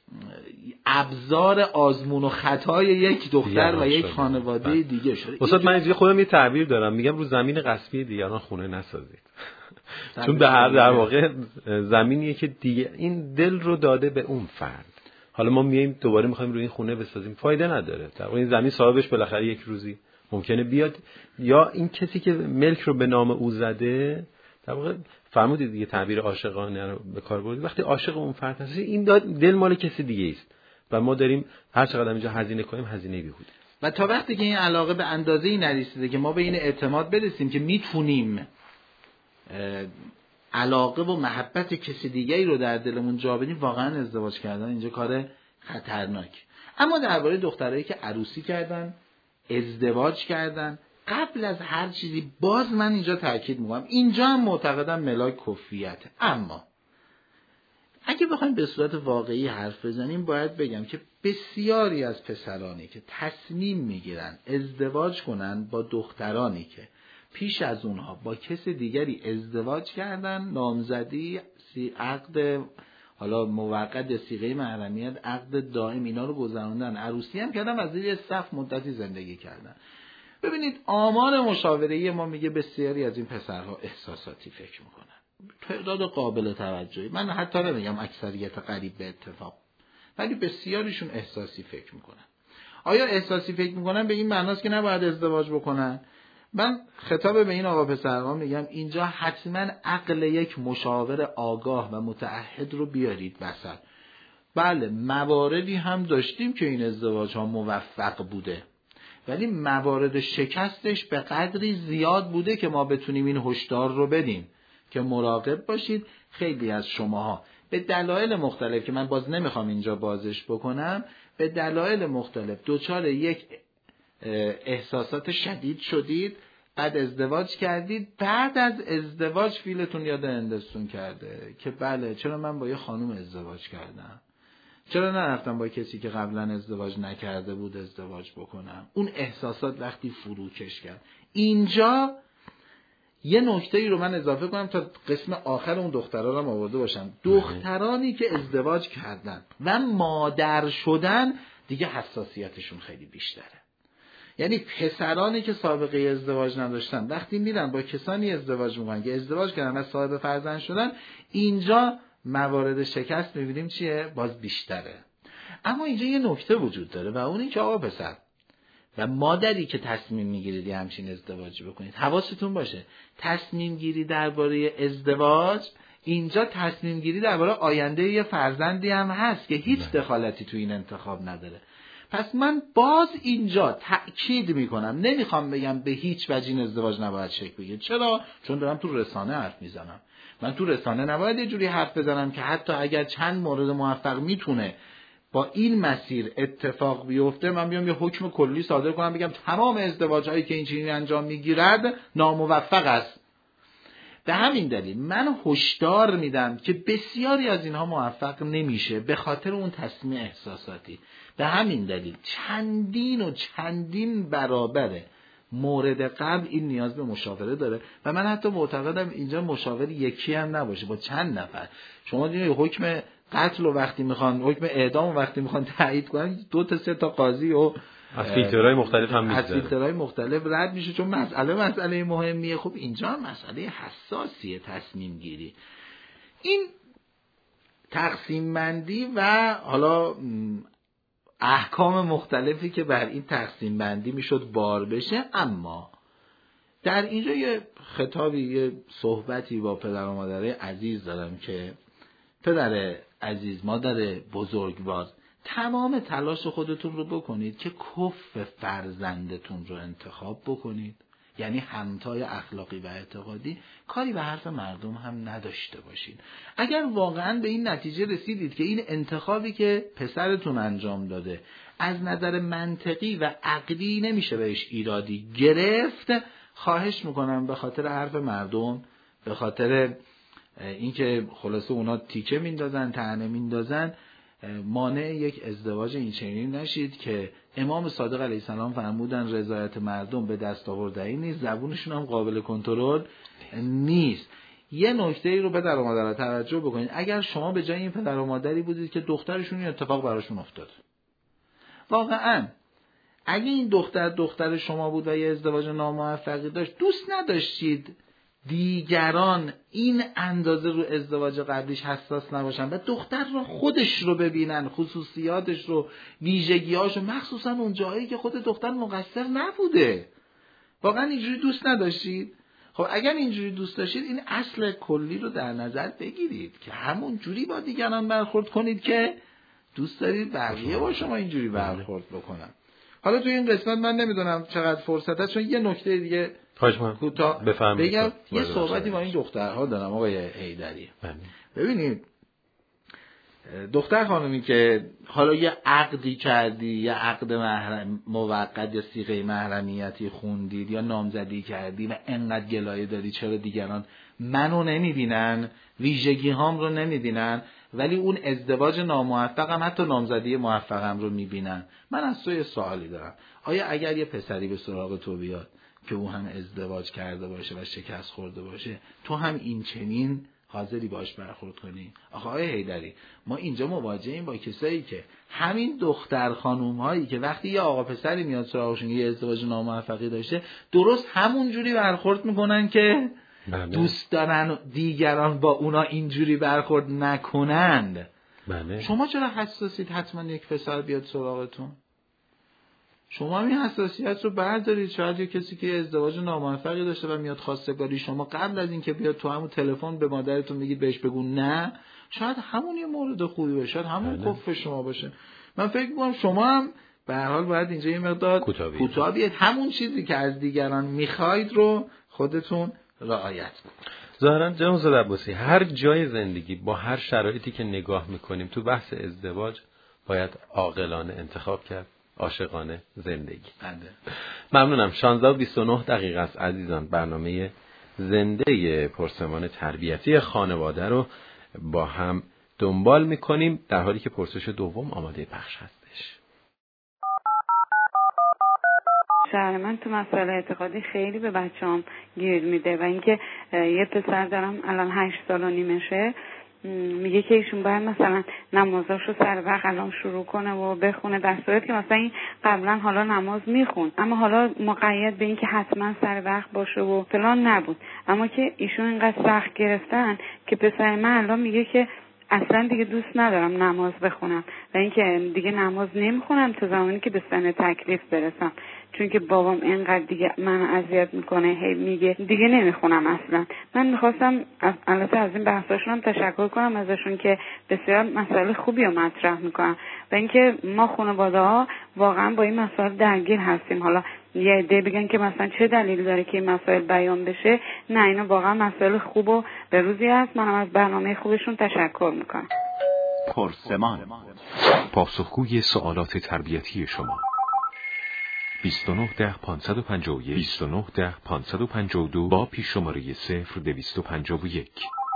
ابزار آزمون و خطای یک دختر و یک خانواده دیگه شده؟ استاد من اینجا خودم یه تعبیر دارم، میگم رو زمین غصبی دیگران خونه نسازید. چون به هر در واقع زمینیه که دیگه این دل رو داده به اون فرد. حالا ما میایم دوباره میخوایم روی این خونه بسازیم، فایده نداره. در واقع این زمین صاحبش بالاخره یک روزی ممکنه بیاد، یا این کسی که ملک رو به نام او زده، در واقع فرمودید دیگه تعبیر عاشقانه رو به کار بردید، وقتی عاشق اون فرد هستی این دل مال کسی دیگه است و ما داریم هر چقدر اینجا هزینه کنیم هزینه بیهوده. و تا وقتی که این علاقه به اندازه‌ای نرسیده که ما به این اعتماد برسیم که میتونیم علاقه و محبت کسی دیگه‌ای رو در دلمون جا بدیم، واقعا ازدواج کردن اینجا کار خطرناک. اما درباره دخترایی که عروسی کردن، ازدواج کردن، قبل از هر چیزی باز من اینجا تاکید میکنم، اینجا هم معتقدم ملاک کفریته. اما اگه بخوایم به صورت واقعی حرف بزنیم باید بگم که بسیاری از پسرانی که تصمیم میگیرن ازدواج کنن با دخترانی که پیش از اونها با کس دیگری ازدواج کردن، نامزدی، عقد حالا موقت، صیغه محرمیت، عقد دائم، اینا رو گذروندن، عروسی هم کردن، از زیر سقف مدتی زندگی کردن. ببینید آمار مشاوره‌ای ما میگه بسیاری از این پسرها احساساتی فکر میکنن، تعداد قابل توجهی، من حتی نمیگم اکثریت قریب به اتفاق، ولی بسیاریشون احساسی فکر میکنن. آیا احساسی فکر میکنن به این معناست که نباید ازدواج بکنن؟ من خطاب به این آقا پسرها میگم اینجا حتما عقل یک مشاور آگاه و متعهد رو بیارید وسط. بله مواردی هم داشتیم که این ازدواج ها موفق بوده، ولی موارد شکستش به قدری زیاد بوده که ما بتونیم این هشدار رو بدیم که مراقب باشید. خیلی از شماها به دلایل مختلف که من باز نمیخوام اینجا بازش بکنم، به دلایل مختلف دچار یک احساسات شدید شدید، بعد ازدواج کردید، بعد از ازدواج فیلتون یاد هندستون کرده که بله چرا من با یه خانم ازدواج کردم، چرا نرفتم با کسی که قبلا ازدواج نکرده بود ازدواج بکنم. اون احساسات وقتی فروکش کرد. اینجا یه نکته ای رو من اضافه کنم تا قسم آخر اون دخترها رو هم آورده باشم. دخترانی که ازدواج کردن و مادر شدن دیگه حساسیتشون خیلی بیشتره. یعنی پسرانی که سابقه ازدواج نداشتن وقتی میرن با کسانی ازدواج میکنن که ازدواج کردن و صاحب فرزند شدن، اینجا موارد شکست میبینیم چیه؟ باز بیشتره. اما اینجا یه نکته وجود داره و اون این که آقا پسر و مادری که تصمیم میگیرید همچین ازدواجی بکنید، حواستون باشه تصمیم گیری درباره ازدواج اینجا تصمیم گیری درباره آینده یه فرزندی هم هست که هیچ دخالتی تو این انتخاب نداره. پس من باز اینجا تأکید میکنم، نمیخوام بگم به هیچ وجه این ازدواج نباید شکل بگیره. چرا؟ چون دارم تو رسانه حرف میزنم. من تو رسانه نباید یه جوری حرف بزنم که حتی اگر چند مورد موفق میتونه با این مسیر اتفاق بیفته، من بیام یه حکم کلی صادر کنم بگم تمام ازدواج‌هایی که این چنین انجام میگیرد ناموفق است. به همین دلیل من هشدار میدم که بسیاری از اینها موفق نمیشه به خاطر اون تصمیم احساساتی. به همین دلیل چندین برابره مورد قبل این نیاز به مشاوره داره و من حتی معتقدم اینجا مشاور یکی هم نباشه، با چند نفر. شما دیگه حکم قتل و وقتی میخوان، حکم اعدام و وقتی میخوان تایید کنن 2 تا 3 تا قاضی و از فیلترهای مختلف هم میذاره، از فیلترهای مختلف رد میشه، چون مسئله مهمیه. خب اینجا مسئله حساسیه تصمیم گیری. این تقسیم بندی و حالا احکام مختلفی که بر این تقسیم بندی میشد بار بشه. اما در اینجا یه خطابی، یه صحبتی با پدر و مادر عزیز دارم که پدر عزیز، مادر بزرگوار، تمام تلاش خودتون رو بکنید که کف فرزندتون رو انتخاب بکنید، یعنی همتای اخلاقی و اعتقادی، کاری به حرف مردم هم نداشته باشید. اگر واقعا به این نتیجه رسیدید که این انتخابی که پسرتون انجام داده از نظر منطقی و عقلی نمیشه بهش ایرادی گرفت، خواهش میکنم به خاطر حرف مردم، به خاطر اینکه خلاصه اونا تیکه میندازن، طعنه میندازن، مانع یک ازدواج این چنین نشید که امام صادق علیه السلام فرمودن رضایت مردم به دست آوردنی نیست، زبونشون هم قابل کنترل نیست. یه نکته ای رو پدر و مادرها توجه بکنید. اگر شما به جای این پدر و مادری بودید که دخترشون این اتفاق براشون افتاد، واقعا اگه این دختر شما بود و یه ازدواج ناموفقی داشت، دوست نداشتید دیگران این اندازه رو ازدواج قبلیش حساس نباشن و دختر رو خودش رو ببینن، خصوصیاتش رو، ویژگی‌هاش رو، مخصوصا اون جایی که خود دختر مقصر نبوده. واقعا اینجوری دوست نداشتید؟ خب اگر اینجوری دوست داشتید این اصل کلی رو در نظر بگیرید که همون جوری با دیگران برخورد کنید که دوست دارید بقیه با شما اینجوری برخورد بکنن. حالا توی این قسمت من نمیدونم چقدر فرصت هست، چون یه نکته دیگه کوتاه بگم. یه صحبتی با این دخترها دارم آقای حیدری. ببینید دختر خانمی که حالا یه عقدی کردی، یه عقد موقت یا صیغه محرمیتی خوندید یا نامزدی کردی و انقدر گلایه داری چرا دیگران منو نمیبینن، ویژگی هام رو نمیبینن، ولی اون ازدواج ناموفقم حتی نامزدی موفقم رو میبینن. من از تو یه سوالی دارم. آیا اگر یه پسری به سراغ تو بیاد که او هم ازدواج کرده باشه و شکست خورده باشه، تو هم این چنین حاضری باش برخورد کنی؟ آقای حیدری، ما اینجا مواجهیم با کسایی که همین دختر خانوم هایی که وقتی یه آقا پسری میاد سراغشون یه ازدواج ناموفقی داشته، درست همون جوری برخورد میکنن که دوست دارن دیگران با اونا اینجوری برخورد نکنند. شما چرا حساسید حتما یک پسر بیاد سراغتون؟ شما این حساسیت رو بردارید. شاید یه کسی که ازدواج ناموفقی داشته و میاد خواستگاری شما، قبل از اینکه بیاد تو همون تلفن به مادرتون بگید بهش بگو نه، شاید همون یه مورد خوبی باشه، شاید همون کف شما باشه. من فکر می‌کنم شما هم به هر حال باید اینجا یه مقدار کوتاه بیاید، همون چیزی که از دیگران میخواید رو خودتون رعایت کنید. ظاهرا جناب استاد عباسی، هر جای زندگی با هر شرایطی که نگاه میکنیم تو بحث ازدواج باید عاقلانه انتخاب کرد، عاشقانه زندگی. بله. ممنونم. 16:29 است عزیزان. برنامه زنده پرسمان تربیتی خانواده رو با هم دنبال میکنیم در حالی که پرسش دوم آماده پخش هستش. شوهر من تو مسئله اعتقادی خیلی به بچه‌ام گیر میده و اینکه یه پسر دارم الان 8 سال و نیمشه، میگه که ایشون باید مثلا نمازاشو سر وقت الان شروع کنه و بخونه، در صورتی که مثلا این قبلا حالا نماز میخوند اما حالا مقید به این که حتما سر وقت باشه و فلان نبود، اما که ایشون اینقدر سخت گرفتن که پسر من الان میگه که اصلا دیگه دوست ندارم نماز بخونم و اینکه دیگه نماز نمیخونم تا زمانی که به سن تکلیف برسم، چون که بابام اینقدر دیگه من اذیت میکنه، هی میگه دیگه نمیخونم اصلا. من میخواستم البته از این بحثاشون هم تشکر کنم ازشون که بسیار مسائل خوبی رو مطرح میکنن و اینکه ما خانواده ها واقعا با این مسائل درگیر هستیم. حالا یه عده بگن که مثلا چه دلیل داره که این مسائل بیان بشه، نه اینا واقعا مسائل خوب و به روزی هست. منم از برنامه خوبشون تشکر میکنم. پرسمان، پاسخگوی سوالات تربیتی شما. 2910-551 2910-552 با پیش شماره 0251.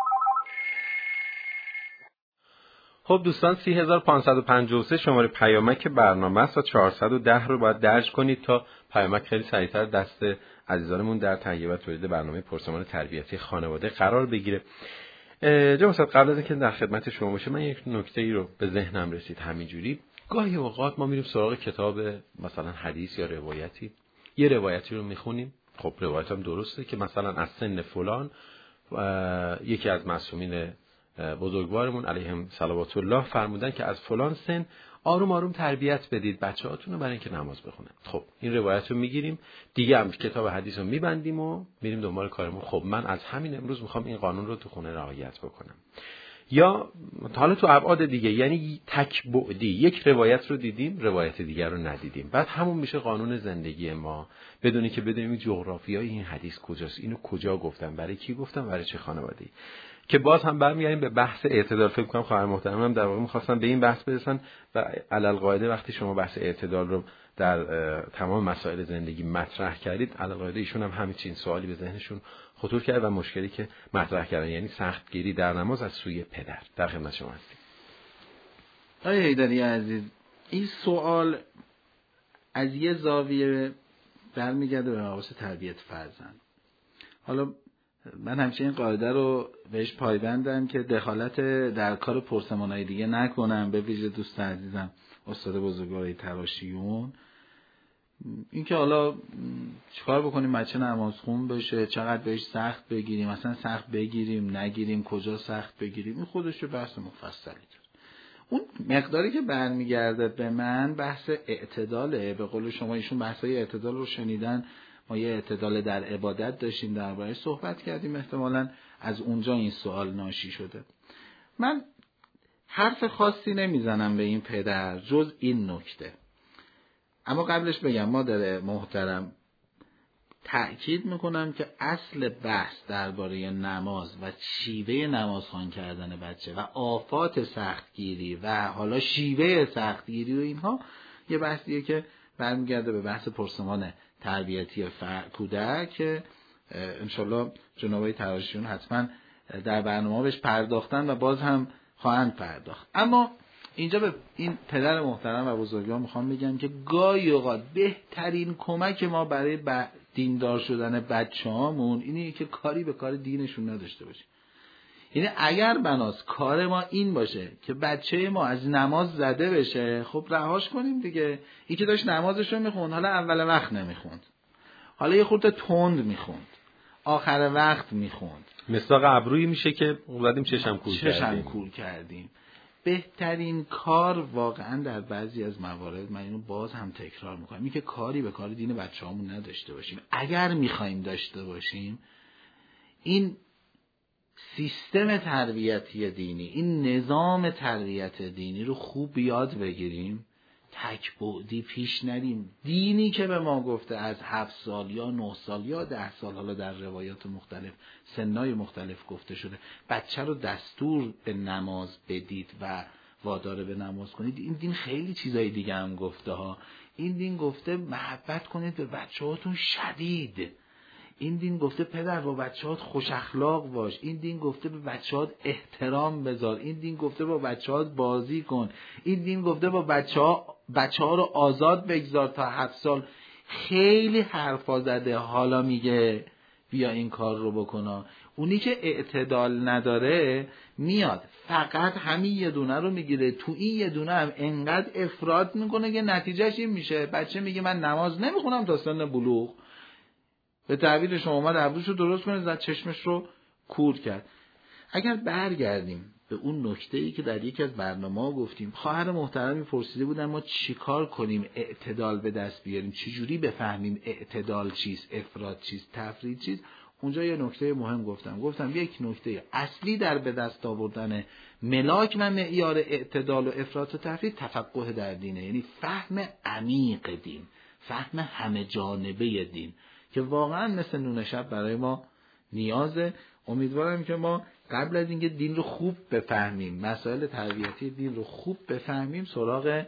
خب دوستان 3553 شماره پیامک برنامه است و 410 رو باید درج کنید تا پیامک خیلی سریعتر دست عزیزانمون در تهیه و تولید برنامه پرسمان تربیتی خانواده قرار بگیره. جناب استاد قبل از اینکه در خدمت شما باشه من یک نکته‌ای رو به ذهنم رسید. همینجوری گاهی اوقات ما میریم سراغ کتاب مثلا حدیث یا روایتی، یه روایتی رو میخونیم، خب روایت هم درسته که مثلا از سن فلان یکی از معصومین بزرگوارمون علیهم صلوات الله فرمودن که از فلان سن آروم آروم تربیت بدید بچه‌هاتون رو برای اینکه نماز بخونن. خب این روایت رو میگیریم دیگه، هم کتاب حدیث رو میبندیم و میریم دنبال کارمون. خب من از همین امروز میخوام این قانون رو تو خونه رعایت بکنم. یا حالا تو ابعاد دیگه، یعنی تک بعدی یک روایت رو دیدیم روایت دیگر رو ندیدیم، بعد همون میشه قانون زندگی ما، بدونی که بدونیم جغرافیای این حدیث کجاست، اینو کجا گفتم، برای کی گفتم، برای چه خانواده‌ای. که باز هم برمیگردیم به بحث اعتدال. فکر کنم خواهر محترمم در واقع می‌خواستن به این بحث برسن و علل قاعده وقتی شما بحث اعتدال رو در تمام مسائل زندگی مطرح کردید، علل قاعده ایشون هم همین سوالی به ذهنشون خطور کرد و مشکلی که مطرح کردن یعنی سختگیری در نماز از سوی پدر. در خدمت شما هستیم. آقای حیدری عزیز، این سوال از یه زاویه برمیگرده به مباحث تربیت فرزند. حالا من همیشه این قاعده رو بهش پایبندم که دخالت در کار پرسمانای دیگه نکنم، به ویژه دوست عزیزم استاد بزرگوار تراشیون، این که حالا چیکار بکنیم بچه نمازخون بشه، چقدر بهش سخت بگیریم، مثلا سخت بگیریم نگیریم، کجا سخت بگیریم، این خودش بحث مفصلی داره. اون مقداری که برمیگرده به من بحث اعتداله. به قول شما ایشون بحثای اعتدال رو شنیدن، ما یه اعتدال در عبادت داشتیم درباره‌اش صحبت کردیم، احتمالاً از اونجا این سوال ناشی شده. من حرف خاصی نمیزنم به این پدر جز این نکته، اما قبلش بگم مادر محترم تأکید میکنم که اصل بحث درباره نماز و شیوه نمازخوان کردن بچه و آفات سختگیری و حالا شیوه سختگیری و اینها یه بحثیه که برمیگرده به بحث پرسمان تربیتی کودک که انشالله جنابای تراشیون حتما در برنامه بهش پرداختن و باز هم خواهند پرداخت. اما اینجا به این پدر محترم و بزرگوار میخوام بگم که گاهی اوقات بهترین کمک ما برای دیندار شدن بچه‌هامون اینه که کاری به کار دینشون نداشته باشیم. یعنی اگر بناس کار ما این باشه که بچه ما از نماز زده بشه، خب رهاش کنیم دیگه. این که داشت نمازش رو میخوند، حالا اول وقت نمیخوند، حالا یه خورده تند میخوند، آخر وقت میخوند، مساق ابرویی میشه که اومدیم چشم کور کردیم. بهترین کار واقعا در بعضی از موارد، من اینو باز هم تکرار میکنم، این که کاری به کار دین بچه‌هامون نداشته باشیم. اگر میخوایم داشته باشیم، این سیستم تربیتی دینی، این نظام تربیت دینی رو خوب یاد بگیریم، تک بعدی پیش نریم. دینی که به ما گفته از 7 سال یا 9 سال یا 10 سال، حالا در روایات مختلف سنای مختلف گفته شده، بچه رو دستور به نماز بدید و واداره به نماز کنید. این دین خیلی چیزای دیگه هم گفته ها. این دین گفته محبت کنید به بچه‌هاتون شدید. این دین گفته پدر با بچه‌هات خوش اخلاق باش. این دین گفته به بچه‌هات احترام بذار. این دین گفته با بچه‌هات بازی کن. این دین گفته با بچه‌ها رو آزاد بگذار تا 7 سال. خیلی حرفا زده، حالا میگه بیا این کار رو بکن. اونی که اعتدال نداره میاد فقط همین یه دونه رو میگیره، تو این یه دونه هم انقدر افراط میکنه که نتیجهش این میشه بچه میگه من نماز نمیخونم تا سن بلوغ. به تعبیر شما اومد ابروش رو درست کنه، زد چشمش رو کور کرد. اگر برگردیم به اون نکته‌ای که در یکی از برنامه‌ها گفتیم، خواهر محترمی پرسیده بودن ما چیکار کنیم اعتدال به دست بیاریم، چجوری بفهمیم اعتدال چیست، افراط چیست، تفرید چیست. اونجا یه نکته مهم گفتم یک نکته اصلی در به دست آوردن ملاک و معیار اعتدال و افراط و تفرید تفقه در دینه، یعنی فهم عمیق دین، فهم همه جانبه دین که واقعا مثل نون شب برای ما نیازه. امیدوارم که ما قبل از اینکه دین رو خوب بفهمیم، مسائل تربیتی دین رو خوب بفهمیم، سراغ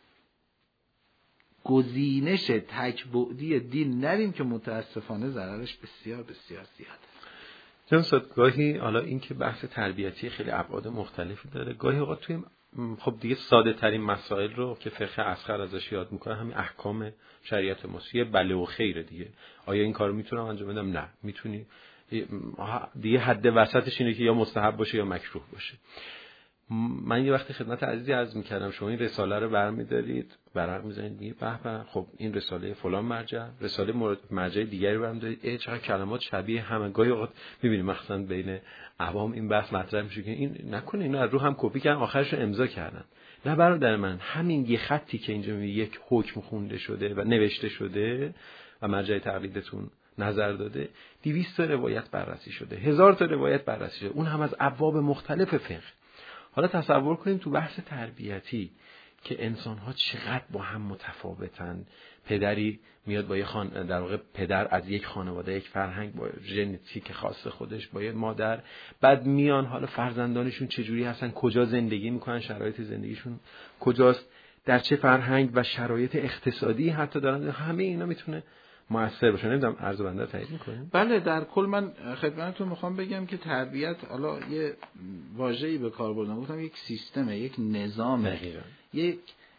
گزینش تک‌بعدی دین نریم که متاسفانه ضررش بسیار بسیار زیاده. جناب گاهی حالا این که بحث تربیتی خیلی ابعاد مختلفی داره، گاهی اوقات توی خب دیگه ساده ترین مسائل رو که فقه اصغر ازش یاد میکنه همین احکام شریعت ماست، بله و خیره دیگه. آیا این کارو میتونم انجام بدم؟ نه. میتونی دیگه حد وسطش اینه که یا مستحب باشه یا مکروه باشه. من یه وقتی خدمت عزیزی عرض میکردم شما این رساله رو برمی‌دارید ورق می‌زنید میگه به به خب این رساله فلان مرجع، رساله مرجع دیگری برمی‌دارید، چقدر کلمات شبیه همه. گاهی اوقات می‌بینیم مثلا بین عوام این بحث مطرح میشه که این نکنه اینا رو هم کپی کردن آخرش رو امضا کردن. نه برادر من، همین یه خطی که اینجا یک حکم خونده شده و نوشته شده و مرجع تقلیدتون نظر داده، 200 تا روایت بررسی شده، 1000 تا روایت بررسی شده، اون هم از ابواب مختلف فقه. حالا تصور کنیم تو بحث تربیتی که انسان‌ها چقدر با هم متفاوتن. پدری میاد با در واقع پدر از یک خانواده، یک فرهنگ با ژنتیک خاص خودش، با یه مادر، بعد میان حالا فرزندانشون چجوری هستن، کجا زندگی میکنن، شرایط زندگیشون کجاست، در چه فرهنگ و شرایط اقتصادی حتی دارن، همه اینا میتونه مؤثر باشه. نمیدونم عرض بنده تایید می‌کنین؟ بله، در کل من خدمتتون میخوام بگم که تربیت، حالا یه واژه‌ای به کار بردم، گفتم یک سیستمه، یک نظامه، یک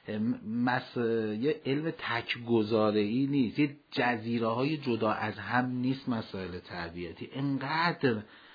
یه علم تک‌گذاره‌ای نیست، یه جزیره‌های جدا از هم نیست. مسائل تربیتی انقدر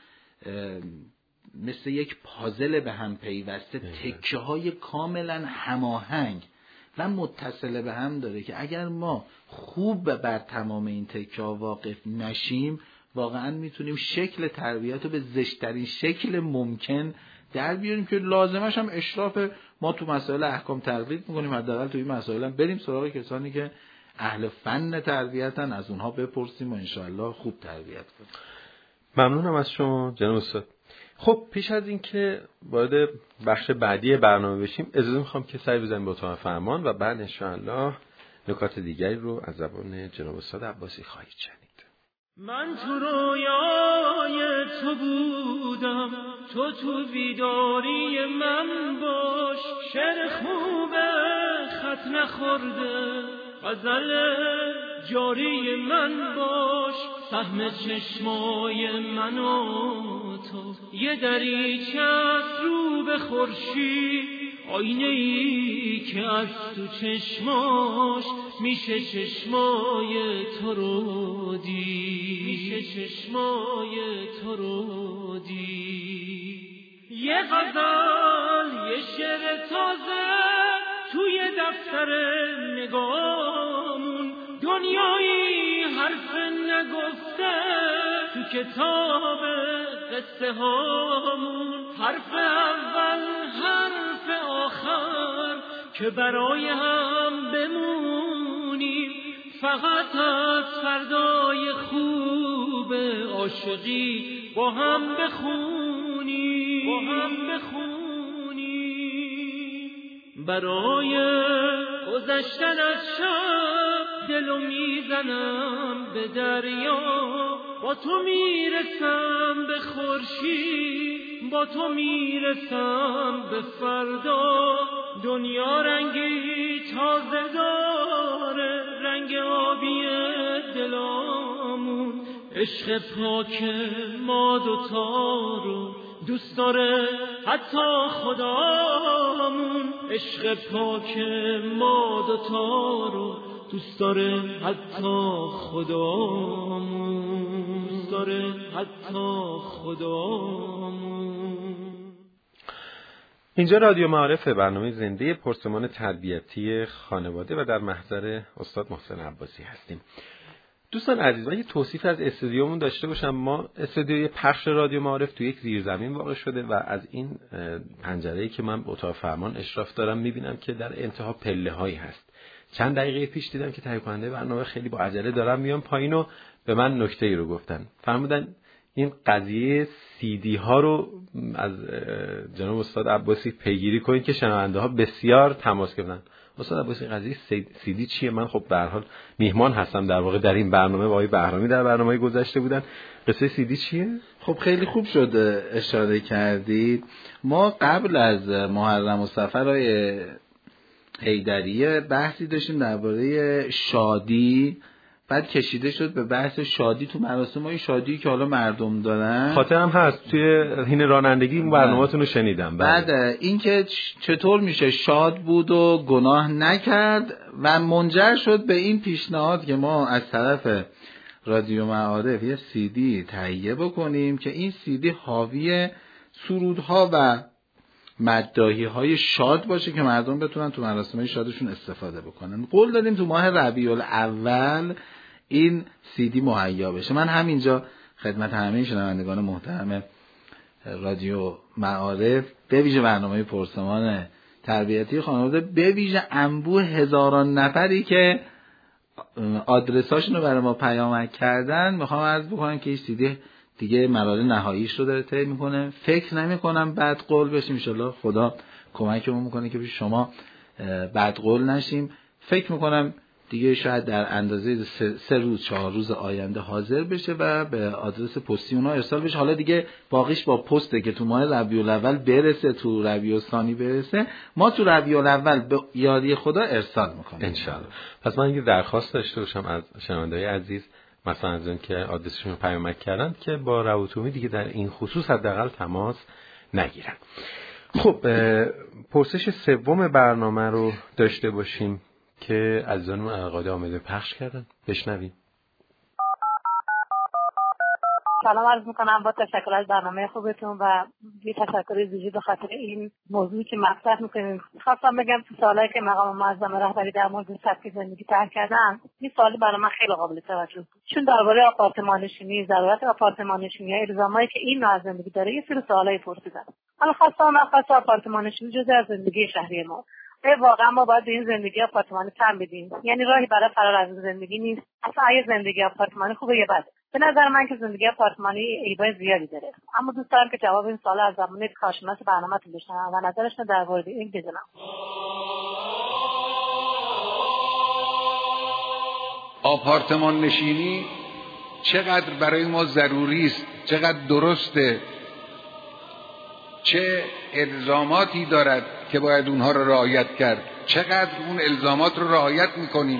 مثل یک پازل به هم پیوسته، تکه‌های کاملا هماهنگ و متصل به هم داره که اگر ما خوب بر تمام این تکه‌ها واقف نشیم، واقعا میتونیم شکل تربیت رو به زشت‌ترین شکل ممکن در بیاریم که لازمش هم اشراف. ما تو مسائل احکام تقلید میکنیم، حداقل تو این مسائل هم بریم سراغ کسانی که اهل فن تربیتن، از اونها بپرسیم و انشاءالله خوب تربیت کنیم. ممنونم از شما جناب استاد. خب پیش از این که وارد بخش بعدی برنامه بشیم، اجازه میخوام که سعی بزنیم به اتاق فرمان و بعد انشاءالله نکات دیگری رو از زبان جناب استاد عباسی خواهید شنید. من تو رویای تو بودم، تو بیداری من باش، شعر خوبه خط نخورده، غزل جاری من باش، سهم چشمای من و تو، یه دریچه از رو به خورشید، آینه ای که از تو چشماش میشه چشمای تو رو دید، میشه چشمای تو رو دید. یه غزل، یه شعر تازه توی دفتر نگامون، دنیایی حرف نگفته تو کتاب قصه هامون، حرف اول حرف آخر که برای هم بمونیم، فقط از فردای خوب عاشقی با هم بخونیم، با هم بخونیم. برای گذشتن از شب دلو میزنم به دریا، با تو میرسم به خورشید، با تو میرسم به فردا. دنیا رنگی تازه داره، رنگ آبی دلامون. عشق پاک ما دوتا رو دوست داره حتی خدامون. عشق پاک ما دوتا رو دوست داره حتی خدامون. دوست داره حتی خدامون. اینجا رادیو معارف، برنامه زنده پرسمان تربیتی خانواده و در محضر استاد محسن عباسی هستیم. دوستان عزیز، من یه توصیف از استودیومون داشته باشم. ما استودیوی پخش رادیو معارف تو یک زیرزمین واقع شده و از این پنجره‌ای که من به اتاق فرمان اشراف دارم میبینم که در انتها پله‌هایی هست. چند دقیقه پیش دیدم که تهیه کننده برنامه خیلی با عجله دارن میان پایین و به من نکته‌ای رو گفتن. فرمودن این قضیه CD ها رو از جناب استاد عباسی پیگیری کنید که شنونده ها بسیار تماس گرفتن. استاد عباسی قضیه CD چیه؟ من خب به هر حال میهمان هستم در واقع در این برنامه و آقای بهرامی در برنامه گذشته بودن. قصه CD چیه؟ خب خیلی خوب شد اشاره کردید. ما قبل از محرم و صفرهای حیدریه بحثی داشتیم درباره شادی، بعد کشیده شد به بحث شادی تو مراسم‌های شادی که حالا مردم دارن. خاطرم هست توی حین رانندگی این برنامه‌تون رو شنیدم. بعد اینکه چطور میشه شاد بود و گناه نکرد و منجر شد به این پیشنهاد که ما از طرف رادیو معارف یه CD تهیه بکنیم که این CD حاوی سرودها و مداحی‌های شاد باشه که مردم بتونن تو مراسم‌های شادشون استفاده بکنن. قول دادیم تو ماه ربیع الاول این CD مهیا بشه. من همینجا خدمت همه شنوندگان محترم رادیو معارف، به ویژه برنامه پرسمان تربیتی خانواده، به ویژه انبوه هزاران نفری که آدرساشون رو برای ما پیامک کردن، میخوام عرض بکنم که این CD دیگه مراحل نهاییش رو داره طی میکنه. فکر نمی‌کنم بعد قول بشیم، ان شاءالله خدا کمکمون میکنه که شما بعد قول نشیم. فکر میکنم دیگه شاید در اندازه 3 روز 4 روز آینده حاضر بشه و به آدرس پستی اونها ارسال بشه. حالا دیگه باقیش با پسته که تو ماه ربیع الاول برسه، تو ربیع الثانی برسه، ما تو ربیع الاول به یاری خدا ارسال میکنیم ان شاءالله. پس من یه درخواست داشته باشم از شنونده‌های عزیز، مثلا از اون که آدرسشون رو پیامک کردن، که با روتومی دیگه در این خصوص حداقل تماس نگیرن. خب پرسش سوم برنامه رو داشته باشیم که عزیزانمون عقاده آمده پخش کردن. بشنویم. سلام عرض میکنم با تشکر از برنامه خوبتون و یه تشکر ویژه به خاطر این موضوعی که مطرح میکنیم. خواستم بگم تو سالایی که مقام معظم رهبری در مورد سبک زندگی طرح کردن، این سوال برای من خیلی قابل توجه بود، چون درباره آپارتمان نشینی، ضرورت آپارتمان نشینی یا الزامایی که این نوع زندگی داره یه سری سوالای پرسیدن. حالا خواستم آپارتمان نشینی جزء از زندگی شهری ما. واقعا ما باید به این زندگی آپارتمانی تن بدیم، یعنی راهی برای فرار از این زندگی نیست. اصلا اگه زندگی آپارتمانی خوبه یا بده؟ به نظر من که زندگی آپارتمانی عیبای زیادی داره، اما دوست دارم که جواب این سوال از زبان کارشناس برنامه‌تون بشنوم و نظرشون در مورد این بدونم. آپارتمان نشینی چقدر برای ما ضروری است، چقدر درسته، چه الزاماتی دارد که باید اونها رو رعایت کرد، چقدر اون الزامات رو رعایت میکنیم.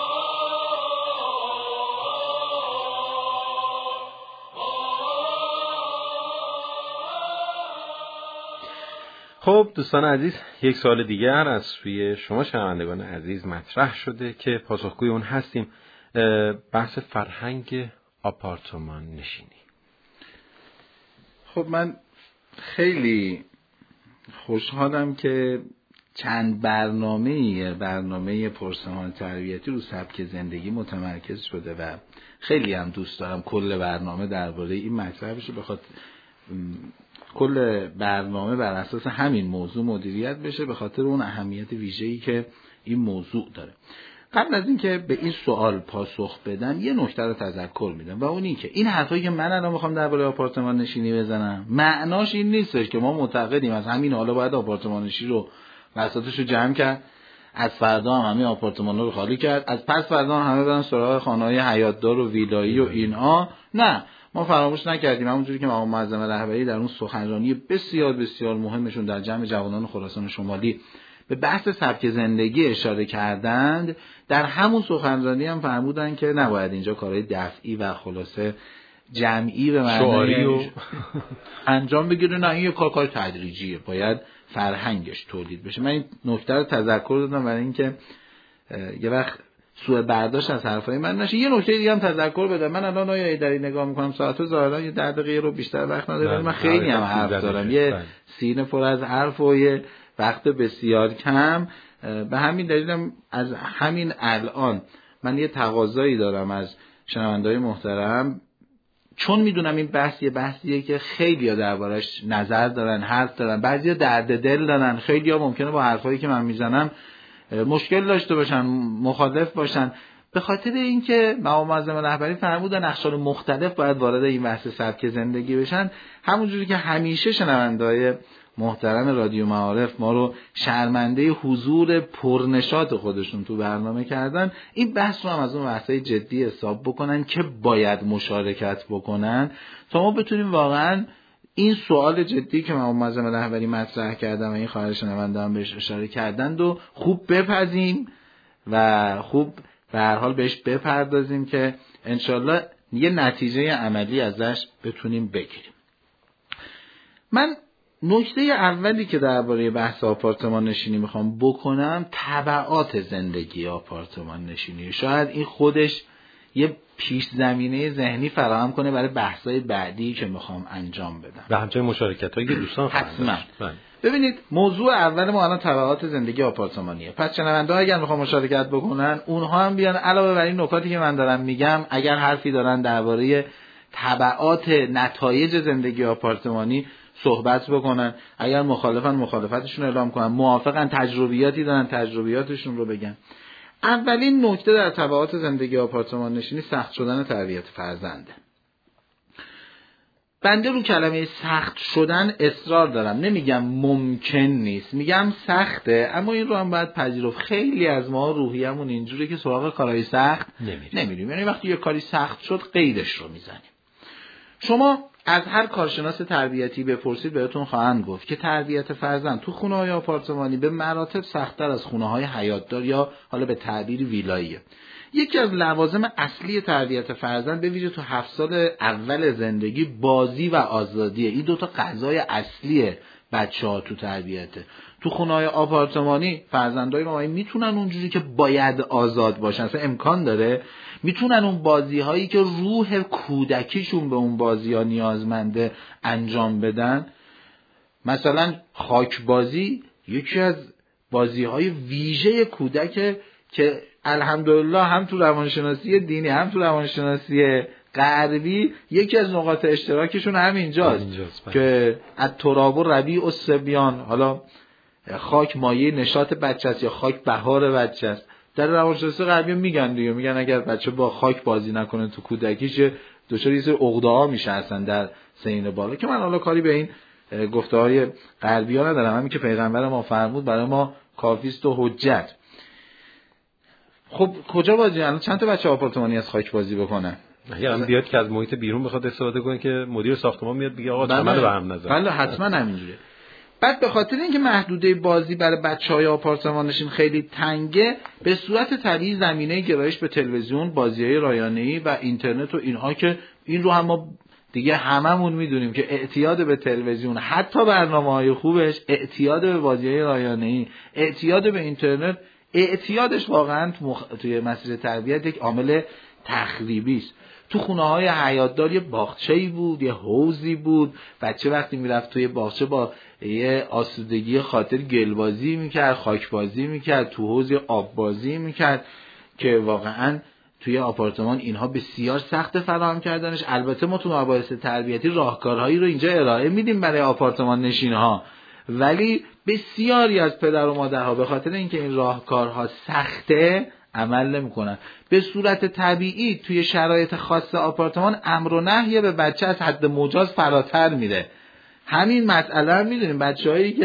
خب دوستان عزیز، یک سوال دیگر از سوی شما شنوندگان عزیز مطرح شده که پاسخگوی اون هستیم. بحث فرهنگ آپارتمان نشینی. خب من خیلی خوشحالم که چند برنامه پرسمان تربیتی رو سبک زندگی متمرکز شده و خیلی هم دوست دارم کل برنامه درباره این مطلب بشه، بخاطر کل برنامه بر اساس همین موضوع مدیریت بشه، به خاطر اون اهمیت ویژه‌ای که این موضوع داره. قبل از این که به این سوال پاسخ بدم یه نکته رو تذکر میدم و اونی که این حرفایی که من الان میخوام درباره آپارتمان نشینی بزنم معناش این نیستش که ما معتقدیم از همین حالا باید آپارتمان نشینی رو بساطش رو جمع کرد، از فردا هم همه آپارتمان‌ها رو خالی کرد، از پس فردا هم همه برن سراغ خانه‌های حیات‌دار و ویلایی و اینها. نه، ما فراموش نکردیم همونجوری که مقام معظم رهبری در اون سخنرانی بسیار بسیار مهمشون در جمع جوانان خراسان شمالی به بحث سبک زندگی اشاره کردند، در همون سخنرانی هم فرمودن که نباید اینجا کارهای دفعی و خلاصه جمعی به معنی انجام بگیره، نه این یه کار تدریجیه، باید فرهنگش تولید بشه. من این نکته رو تذکر دادم برای اینکه یه وقت سوء برداشت از حرفای من نشه. یه نکته دیگه هم تذکر بدم، من الان آیا ایدری نگاه میکنم ساعتو ظاهرا یه 10 دقیقه رو بیشتر وقت ندارم، من خیلی هم حرف دارم، یه سینه پر از حرف و یه وقت بسیار کم، به همین دلیلم از همین الان من یه تقاضایی دارم از شنونده‌های محترم، چون میدونم این بحث یه بحثیه که خیلی‌ها دربارش نظر دارن، حرف دارن، بعضیا درد دل دارن، خیلی‌ها ممکنه با حرفایی که من میزنم مشکل داشته باشن، مخالف باشن، به خاطر اینکه مقام معظم رهبری فرمودن اقشار مختلف باید وارد این بحث سبک زندگی بشن. همونجوری که همیشه شنونده‌های محترم رادیو معارف ما رو شرمنده حضور پرنشاط خودشون تو برنامه کردن، این بحث رو هم از اون بحثای جدی حساب بکنن که باید مشارکت بکنن تا ما بتونیم واقعا این سوال جدی که مقام معظم رهبری مطرح کردن و این خواهر شنونده هم بهش اشاره کردند و خوب بپذیم و خوب به هر حال بهش بپردازیم که انشالله یه نتیجه عملی ازش بتونیم بگیریم. من نکته اولی که درباره بحث آپارتمان نشینی میخوام بکنم تبعات زندگی آپارتمان نشینی. شاید این خودش یه پیش زمینه ذهنی فراهم کنه برای بحث‌های بعدی که میخوام انجام بدم و همچنین مشارکت‌هایی که دوستان حتما. ببینید موضوع اول ما الان تبعات زندگی آپارتمانیه، پس شنونده‌ها اگر میخوام مشارکت بکنن اونها هم بیان علاوه بر این نکاتی که من دارم میگم اگر حرفی دارن درباره تبعات نتایج زندگی آپارتمانی صحبت بکنن، اگر مخالفن مخالفتشون اعلام کنن، موافقن تجربیاتی دارن تجربیاتشون رو بگن. اولین نکته در تبعات زندگی آپارتمان نشینی سخت شدن تربیت فرزنده. بنده رو کلمه سخت شدن اصرار دارم، نمیگم ممکن نیست، میگم سخته، اما این رو هم باید پذیرفت. خیلی از ما روحیه‌مون اینجوریه که سراغ کارهای سخت نمیریم، یعنی وقتی یه کاری سخت شد قیدش رو میزنیم. شما از هر کارشناس تربیتی بپرسید بهتون خواهند گفت که تربیت فرزند تو خونه‌های آپارتمانی به مراتب سخت‌تر از خونه‌های حیاتدار یا حالا به تعبیر ویلاییه. یکی از لوازم اصلی تربیت فرزند به ویژه تو 7 سال اول زندگی بازی و آزادیه. این دوتا غذای اصلیه بچه‌ها تو تربیته. تو خونه‌های آپارتمانی فرزندای ما میتونن اونجوری که باید آزاد باشن، اصلا امکان داره، میتونن اون بازی‌هایی که روح کودکیشون به اون بازی‌ها نیازمنده انجام بدن. مثلا خاک بازی یکی از بازی‌های ویژه کودک که الحمدلله هم تو روانشناسی دینی هم تو روانشناسی غربی یکی از نقاط اشتراکشون همینجاست که التراب ربیع الصبیان، حالا خاک مایه نشاط بچه است یا خاک بهار بچه است. در روانشناسی غربی میگن دیگه، میگن اگر بچه با خاک بازی نکنه تو کودکیش دچار یه سری عقده‌ها میشه اصلا در سن بالا، که من حالا کاری به این گفته‌های غربی‌ها ندارم، همین که پیغمبر ما فرمود برای ما کافیست و حجت. خب کجا بازی؟ الان چند تا بچه آپارتمانی از خاک بازی بکنن؟ اگه بیاد که از محیط بیرون بخواد استفاده کنه که مدیر ساختمان میاد بگه آقا چمن رو به هم نزن. بله حتما همینجوریه. بعد به خاطر اینکه محدوده بازی برای بچهای آپارتمان نشین خیلی تنگه، به صورت طبیعی زمینه گرایش به تلویزیون، بازی‌های رایانه‌ای و اینترنت و اینها که این رو هم ما دیگه هممون میدونیم که اعتیاد به تلویزیون، حتی برنامه‌های خوبش، اعتیاد به بازی‌های رایانه‌ای، اعتیاد به اینترنت، اعتیادش واقعا توی مسیر تربیت یک عامل تخریبی است. تو خونه‌های حیاتدار یه باغچه‌ای بود، یه حوضی بود، بچه وقتی میرفت توی باغچه با یه آسودگی خاطر گلبازی میکرد، خاکبازی میکرد، تو حوض آب بازی میکرد که واقعا توی آپارتمان اینها بسیار سخت فراهم کردنش. البته ما تو مباحث تربیتی راهکارهایی رو اینجا ارائه میدیم برای آپارتمان نشین‌ها، ولی بسیاری از پدر و مادرها به خاطر اینکه این راهکارها سخته عمل نمی‌کنن. به صورت طبیعی توی شرایط خاص آپارتمان امر و نهی به بچه از حد مجاز فراتر میره. همین مسئله رو می‌دونیم، بچه‌هایی که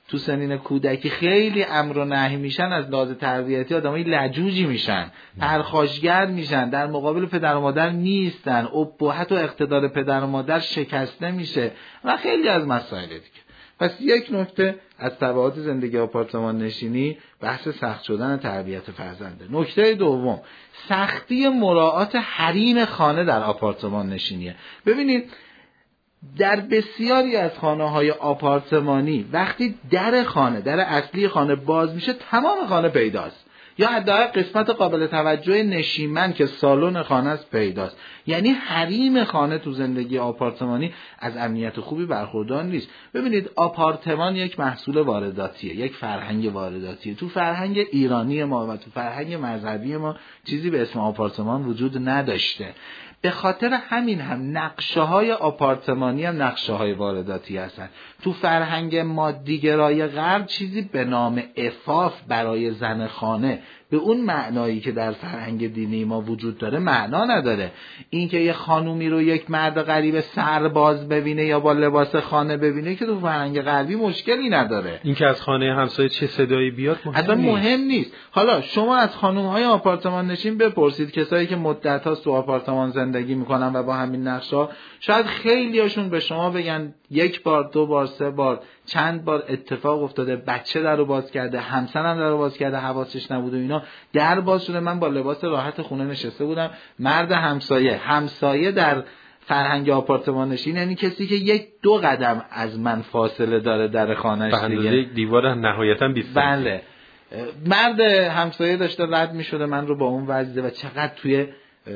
تو سنین کودکی خیلی امر و نهی میشن، از لحاظ تربیتی آدمای لجوجی میشن، پرخاشگر میشن، در مقابل پدر و مادر نیستن، ابهت و اقتدار پدر و مادر شکسته میشه و خیلی از مسائل دیگه. پس یک نکته از تبعات زندگی آپارتمان نشینی بحث سخت شدن تربیت فرزنده. نکته دوم، سختی مراعات حریم خانه در آپارتمان نشینیه. ببینید در بسیاری از خانه‌های آپارتمانی وقتی در خانه، در اصلی خانه باز میشه، تمام خانه پیداست، یا حداقل قسمت قابل توجه نشیمن که سالن خانه است پیداست. یعنی حریم خانه تو زندگی آپارتمانی از امنیت خوبی برخوردار نیست. ببینید آپارتمان یک محصول وارداتیه، یک فرهنگ وارداتیه. تو فرهنگ ایرانی ما و تو فرهنگ مذهبی ما چیزی به اسم آپارتمان وجود نداشته. به خاطر همین هم نقشه‌های آپارتمانی هم نقشه‌های وارداتی هستن. تو فرهنگ مادیگرای غرب چیزی به نام عفاف برای زن خانه به اون معنایی که در فرهنگ دینی ما وجود داره معنا نداره. این که یه خانومی رو یک مرد غریب سرباز ببینه یا با لباس خانه ببینه که تو فرهنگ غربی مشکلی نداره. این که از خانه همسایه چه صدایی بیاد مهم نیست. حالا شما از خانوم‌های آپارتمان نشین بپرسید، کسایی که مدت‌هاست تو آپارتمان زندگی میکنن و با همین نقشا، شاید خیلیاشون به شما بگن یک بار، دو بار، سه بار، چند بار اتفاق افتاده بچه درو باز کرده، همسرم درو باز کرده، حواسش نبوده، اینا در باز شده، من با لباس راحت خونه نشسته بودم، مرد همسایه در فرهنگ آپارتمان نشین یعنی کسی که یک دو قدم از من فاصله داره در خانه‌اش دیگه، یک دیوار نهایتاً 20 بله. مرد همسایه داشته رد می‌شده من رو با اون وضعیت و چقدر توی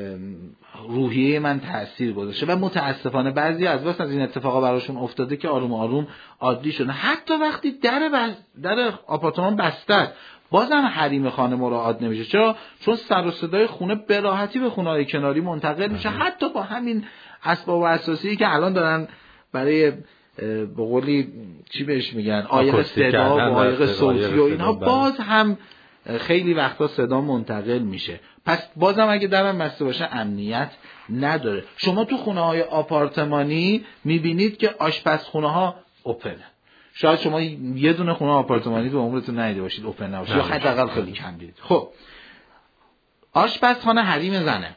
روحیه من تأثیر گذاشته و متاسفانه بعضی از واسه از این اتفاقا براشون افتاده که آروم آروم عادی شده. حتی وقتی در آپارتمان بسته است بازم حریم خانه مراعات نمیشه. چرا؟ چون سر و صدای خونه به راحتی به خونه‌های کناری منتقل میشه، حتی با همین اسباب اساسی که الان دارن برای به قولی چی بهش میگن عایق صدا و عایق صوتی و اینها، باز هم خیلی وقتا صدا منتقل میشه. پس بازم اگه درم بسته باشه امنیت نداره. شما تو خونه‌های آپارتمانی میبینید که آشپزخونه ها اوپنه. شاید شما یه دونه خونه آپارتمانی تو عمرتون ندیده باشید اوپن نباشه، یا حداقل خیلی کم دیدید. خب آشپزخانه حریم زنه.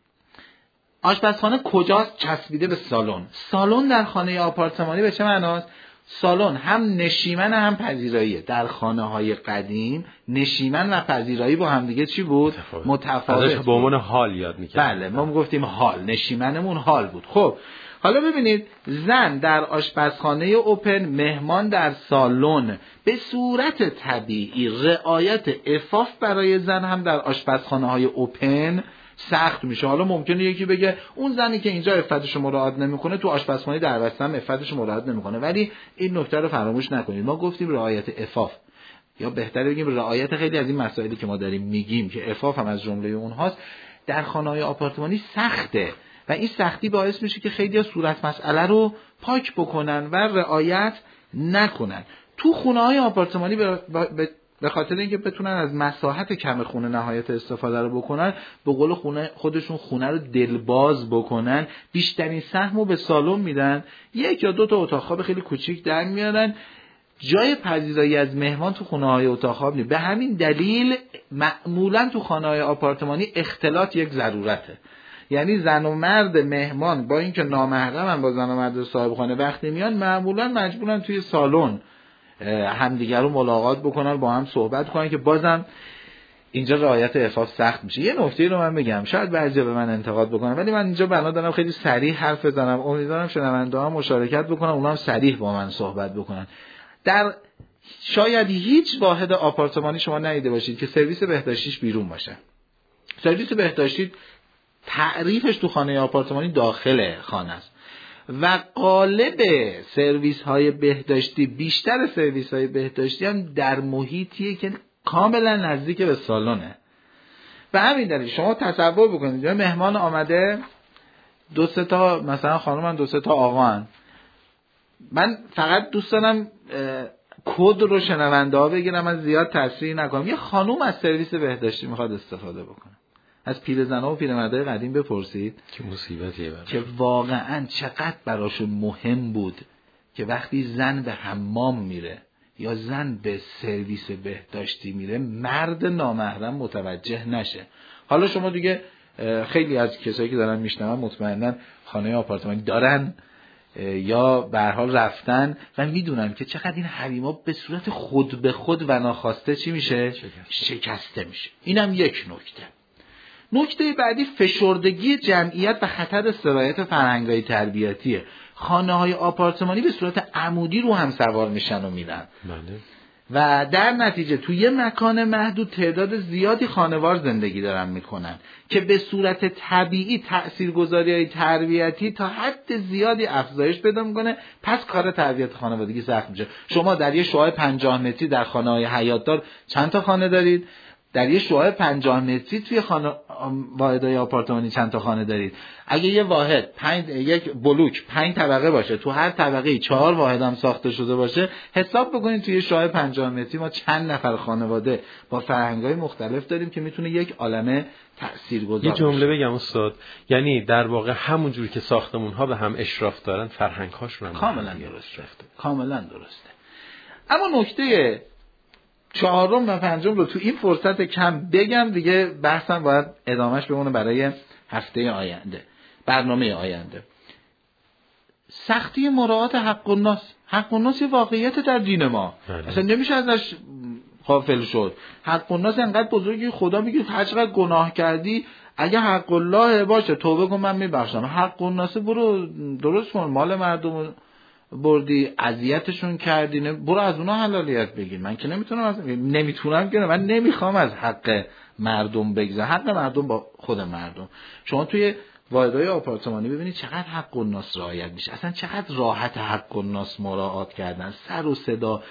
آشپزخانه کجاست؟ چسبیده به سالن. سالن در خانه آپارتمانی به چه معناست؟ سالن هم نشیمن هم پذیراییه. در خانه‌های قدیم نشیمن و پذیرایی با هم دیگه چی بود؟ متفاوت. ازش به عنوان حال یاد می‌کردیم. بله، ما میگفتیم حال، نشیمنمون حال بود. خب حالا ببینید، زن در آشپزخانه اوپن، مهمان در سالن. به صورت طبیعی رعایت عفاف برای زن هم در آشپزخانه‌های اوپن سخت میشه. حالا ممکنه یکی بگه اون زنی که اینجا عفتش رو مراعات نمیکنه تو آشپزخانه در بسته هم عفتش رو مراعات نمیکنه. ولی این نکته رو فراموش نکنید، ما گفتیم رعایت عفاف، یا بهتره بگیم رعایت خیلی از این مسائلی که ما داریم میگیم که عفاف هم از جمله اونهاست، در خانه‌های آپارتمانی سخته و این سختی باعث میشه که خیلی‌ها صورت مسئله رو پاک بکنن و رعایت نکنن. تو خونه‌های آپارتمانی به خاطر اینکه بتونن از مساحت کم خونه نهایت استفاده رو بکنن، به قول خودشون خونه رو دلباز بکنن، بیشترین سهم رو به سالن میدن، یک یا دو تا اتاق خواب خیلی کوچیک در میارن. جای پذیرایی از مهمان تو خونه‌های اتاق خواب نیست. به همین دلیل معمولا تو خانه‌های آپارتمانی اختلاط یک ضرورته. یعنی زن و مرد مهمان با اینکه نامحرمن با زن و مرد صاحب خانه، وقتی میان معمولا مجبورن توی سالن همدیگر رو ملاقات بکنن، با هم صحبت کنن که بازم اینجا رعایت عفاف سخت میشه. یه نکته رو من بگم، شاید بعضیا به من انتقاد بکنن، ولی من اینجا بنا دارم خیلی صریح حرف بزنم. امیدوارم شنونده‌ها مشارکت بکنن، اونها هم صریح با من صحبت بکنن. در شاید هیچ واحد آپارتمانی شما ندیده باشید که سرویس بهداشتیش بیرون باشه. سرویس بهداشتی تعریفش تو خانه آپارتمانی داخل خانه است و قالب سرویس های بهداشتی، بیشتر سرویس های بهداشتی هم در محیطیه که کاملا نزدیک به سالنه. و همین دلیل شما تصور بکنید مهمان آمده، دو سه تا مثلا خانومن، دو سه تا آقان. من فقط دوست دارم کد رو شنونده ها بگیرم، من زیاد تصریح نکنم. یه خانوم از سرویس بهداشتی میخواد استفاده بکنه، از پیرزن‌ها و پیرمردای قدیم بپرسید چه مصیبتیه براش، که واقعاً چقدر براشون مهم بود که وقتی زن به حمام میره یا زن به سرویس بهداشتی میره مرد نامحرم متوجه نشه. حالا شما دیگه خیلی از کسایی که دارن میشنون مطمئناً خانه آپارتمانی دارن یا به هر حال رفتن و میدونن که چقدر این حریما به صورت خود به خود و ناخواسته چی میشه؟ شکسته میشه. اینم یک نکته. نکته بعدی فشردگی جمعیت و خطر سرایت فرهنگ‌های تربیتیه. خانه‌های آپارتمانی به صورت عمودی رو هم سوار میشن و میرن. بله. و در نتیجه توی یه مکان محدود تعداد زیادی خانوار زندگی دارن میکنن که به صورت طبیعی تاثیرگذاری‌های تربیتی تا حد زیادی افزایش پیدا میکنه. پس کار تربیت خانوادگی سخت میشه. شما در یه شعاع 50 متری در خانه‌های حیاتدار چند تا خانه دارید؟ در یه شعاع 50 متری توی واحدهای آپارتمانی چند تا خانه دارید؟ اگه یه واحد یک بلوک 5 طبقه باشه، تو هر طبقه 4 واحد هم ساخته شده باشه، حساب بکنید توی شعاع 50 متری ما چند نفر خانواده با فرهنگ‌های مختلف داریم که میتونه یک عالمه تاثیرگذار باشه. یه جمله بگم استاد، یعنی در واقع همون جوری که ساختمان‌ها به هم اشراف دارن، فرهنگ‌هاشون هم کاملا درسته. کاملا درسته. اما نکته 4 و 5 رو تو این فرصت کم بگم دیگه، بحثم باید ادامهش بمونه برای هفته آینده، برنامه آینده. سختی مراعات حق الناس. حق الناس یه واقعیت در دین ما، اصلا نمیشه ازش غافل شد. حق الناس انقدر بزرگی، خدا میگه هر چقدر گناه کردی اگه حق الله باشه توبه کن من میبخشم. حق الناس برو درست کن، مال مردم بردی، اذیتشون کردی، برو از اونها حلالیت بگیر. من که نمیتونم که من نمیخوام از حق مردم بگذرم. حق مردم با خود مردم. شما توی واحدهای آپارتمانی ببینید چقدر حق الناس رعایت میشه، اصلا چقدر راحت حق الناس مراعات کردن، سر و صدا،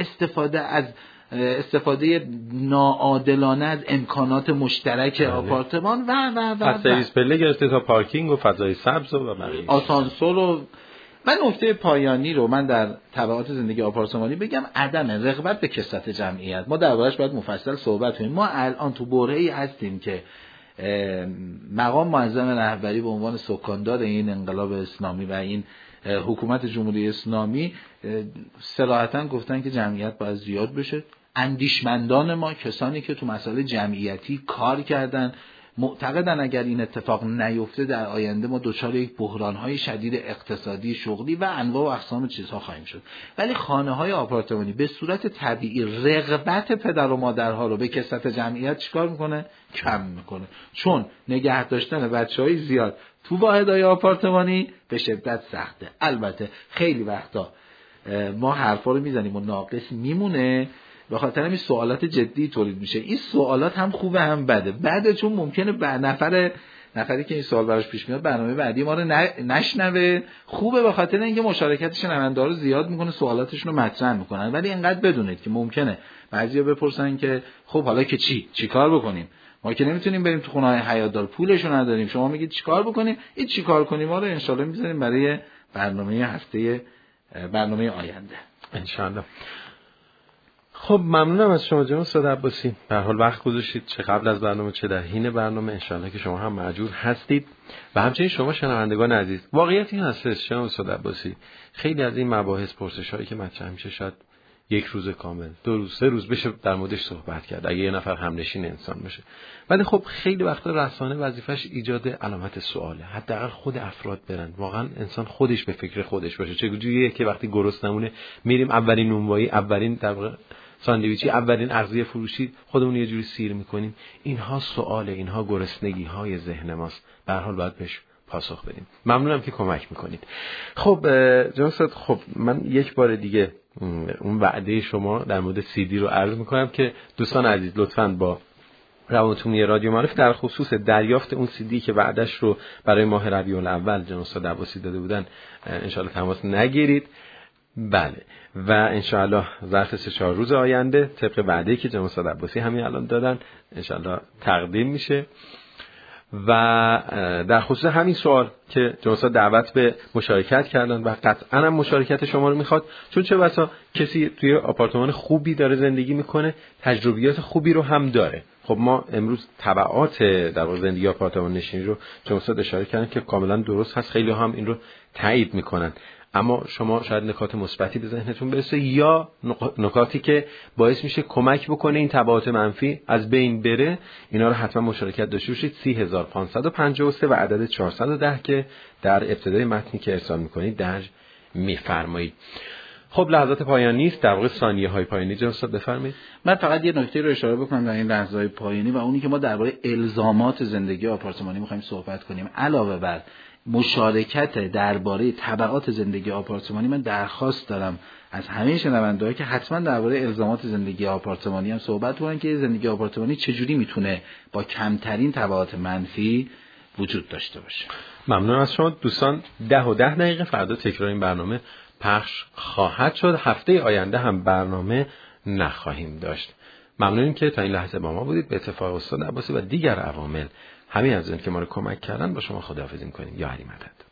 استفاده ناعادلانه از امکانات مشترک آپارتمان و سرویس پله گرفته تا پارکینگ و فضای سبز و بقیه آسانسور و نکته پایانی رو من در تبعات زندگی آپارتمانی بگم، عدم رغبت به کثرت جمعیت. ما دربارش باید مفصل صحبت کنیم. ما الان تو برهه‌ای هستیم که مقام معظم رهبری به عنوان سکاندار این انقلاب اسلامی و این حکومت جمهوری اسلامی صراحتاً گفتن که جمعیت باید زیاد بشه. اندیشمندان ما، کسانی که تو مسائل جمعیتی کار کردن، معتقدن اگر این اتفاق نیفته در آینده ما دچار یک بحران‌های شدید اقتصادی، شغلی و انواع و اقسام چیزها خواهیم شد. ولی خانه‌های آپارتمانی به صورت طبیعی رغبت پدر و مادرها رو به کثرت جمعیت چیکار میکنه؟ کم میکنه. چون نگه داشتن بچه‌های زیاد تو واحدهای آپارتمانی به شدت سخته. البته خیلی وقتا ما حرفا رو میزنیم و ناقص میمونه، به خاطر همین سوالات جدی تولید میشه. این سوالات هم خوبه هم بده چون ممکنه نفری که این سوال براش پیش میاد برنامه بعدی ما رو نشنوه. خوبه به خاطر اینکه مشارکت شنونده رو زیاد میکنه، سوالاتشون رو مطرح میکنن. ولی اینقدر بدونید که ممکنه بعضیا بپرسن که خب حالا که چیکار بکنیم؟ ما که نمیتونیم بریم تو خونه‌های حیاتدار، پولشو نداریم. شما میگید چیکار بکنیم؟ این چیکار کنیم ما رو ان شاءالله میذاریم برای برنامه آینده ان شاءالله. خب ممنونم از شما جناب استاد عباسی. به هر حال وقت گذاشتید، چه قبل از برنامه چه در حین برنامه. انشالله که شما هم مأجور هستید و همچنین شما شنوندگان عزیز. واقعیت این هستش جناب استاد عباسی، خیلی از این مباحث، پرسش‌هایی که مطرح میشه شاید یک روز کامل، 2 روز، 3 روز بشه در موردش صحبت کرد اگه یه نفر همنشین انسان باشه. ولی خب خیلی وقتا رسانه وظیفش ایجاد علامت سواله. حداقل خود افراد برن، واقعا انسان خودش به فکر خودش باشه. چجوریه که وقتی گرسنمونه میریم اولین نونوایی، اولین در واقع ساندویچی، اولین اغذیه فروشی خودمون یه جوری سیر میکنیم؟ اینها سواله، اینها گرسنگی‌های ذهن ماست. به هر حال باید بهش پاسخ بدیم. ممنونم که کمک میکنید. خب جناب استاد، خب من یک بار دیگه اون وعده شما در مورد CD رو عرض میکنم که دوستان عزیز لطفاً با روانتونی رادیو معارف در خصوص دریافت اون CD که وعدش رو برای ماه ربیع الاول جناب استاد عباسی داده بودن انشالله تماس نگیرید. بله، و انشالله ظرف 3-4 روز آینده طبق وعده‌ای که جناب استاد عباسی همین الان دادن انشالله تقدیم میشه. و در خصوص همین سوال که جناب استاد دعوت به مشارکت کردن و قطعاً هم مشارکت شما رو میخواد، چون چه بسا کسی توی آپارتمان خوبی داره زندگی میکنه، تجربیات خوبی رو هم داره. خب ما امروز تبعات در واقع زندگی آپارتمان نشینی رو جناب استاد اشاره کردن که کاملا درست هست، خیلی هم این رو تایید میکنن. اما شما شاید نکات مثبتی به ذهنتون برسه یا نکاتی که باعث میشه کمک بکنه این تبعات منفی از بین بره. اینا رو حتما مشارکت داشته باشید. 30553 و عدد 410 که در ابتدای متنی که ارسال میکنید درج میفرمایید. خب لحظات پایانی است، در واقع ثانیه های پایانی جناب استاد بفرمایید. من فقط یه نکته رو اشاره بکنم در این لحظه های پایانی و اونی که ما درباره الزامات زندگی آپارتمانی می‌خوایم صحبت کنیم. علاوه بر مشارکت درباره طبقات زندگی آپارتمانی، من درخواست دارم از همه شنونده‌ها که حتما درباره الزامات زندگی آپارتمانی هم صحبت کنن که زندگی آپارتمانی چجوری میتونه با کمترین تبعات منفی وجود داشته باشه. ممنون از شما دوستان. 10:10 فردا تکرار این برنامه پخش خواهد شد. هفته آینده هم برنامه نخواهیم داشت. ممنونیم که تا این لحظه با ما بودید. به اتفاق استاد عباسی و دیگر عوامل همین از این که ما رو کمک کردن با شما خداحافظی می‌کنیم. یا علی مدد.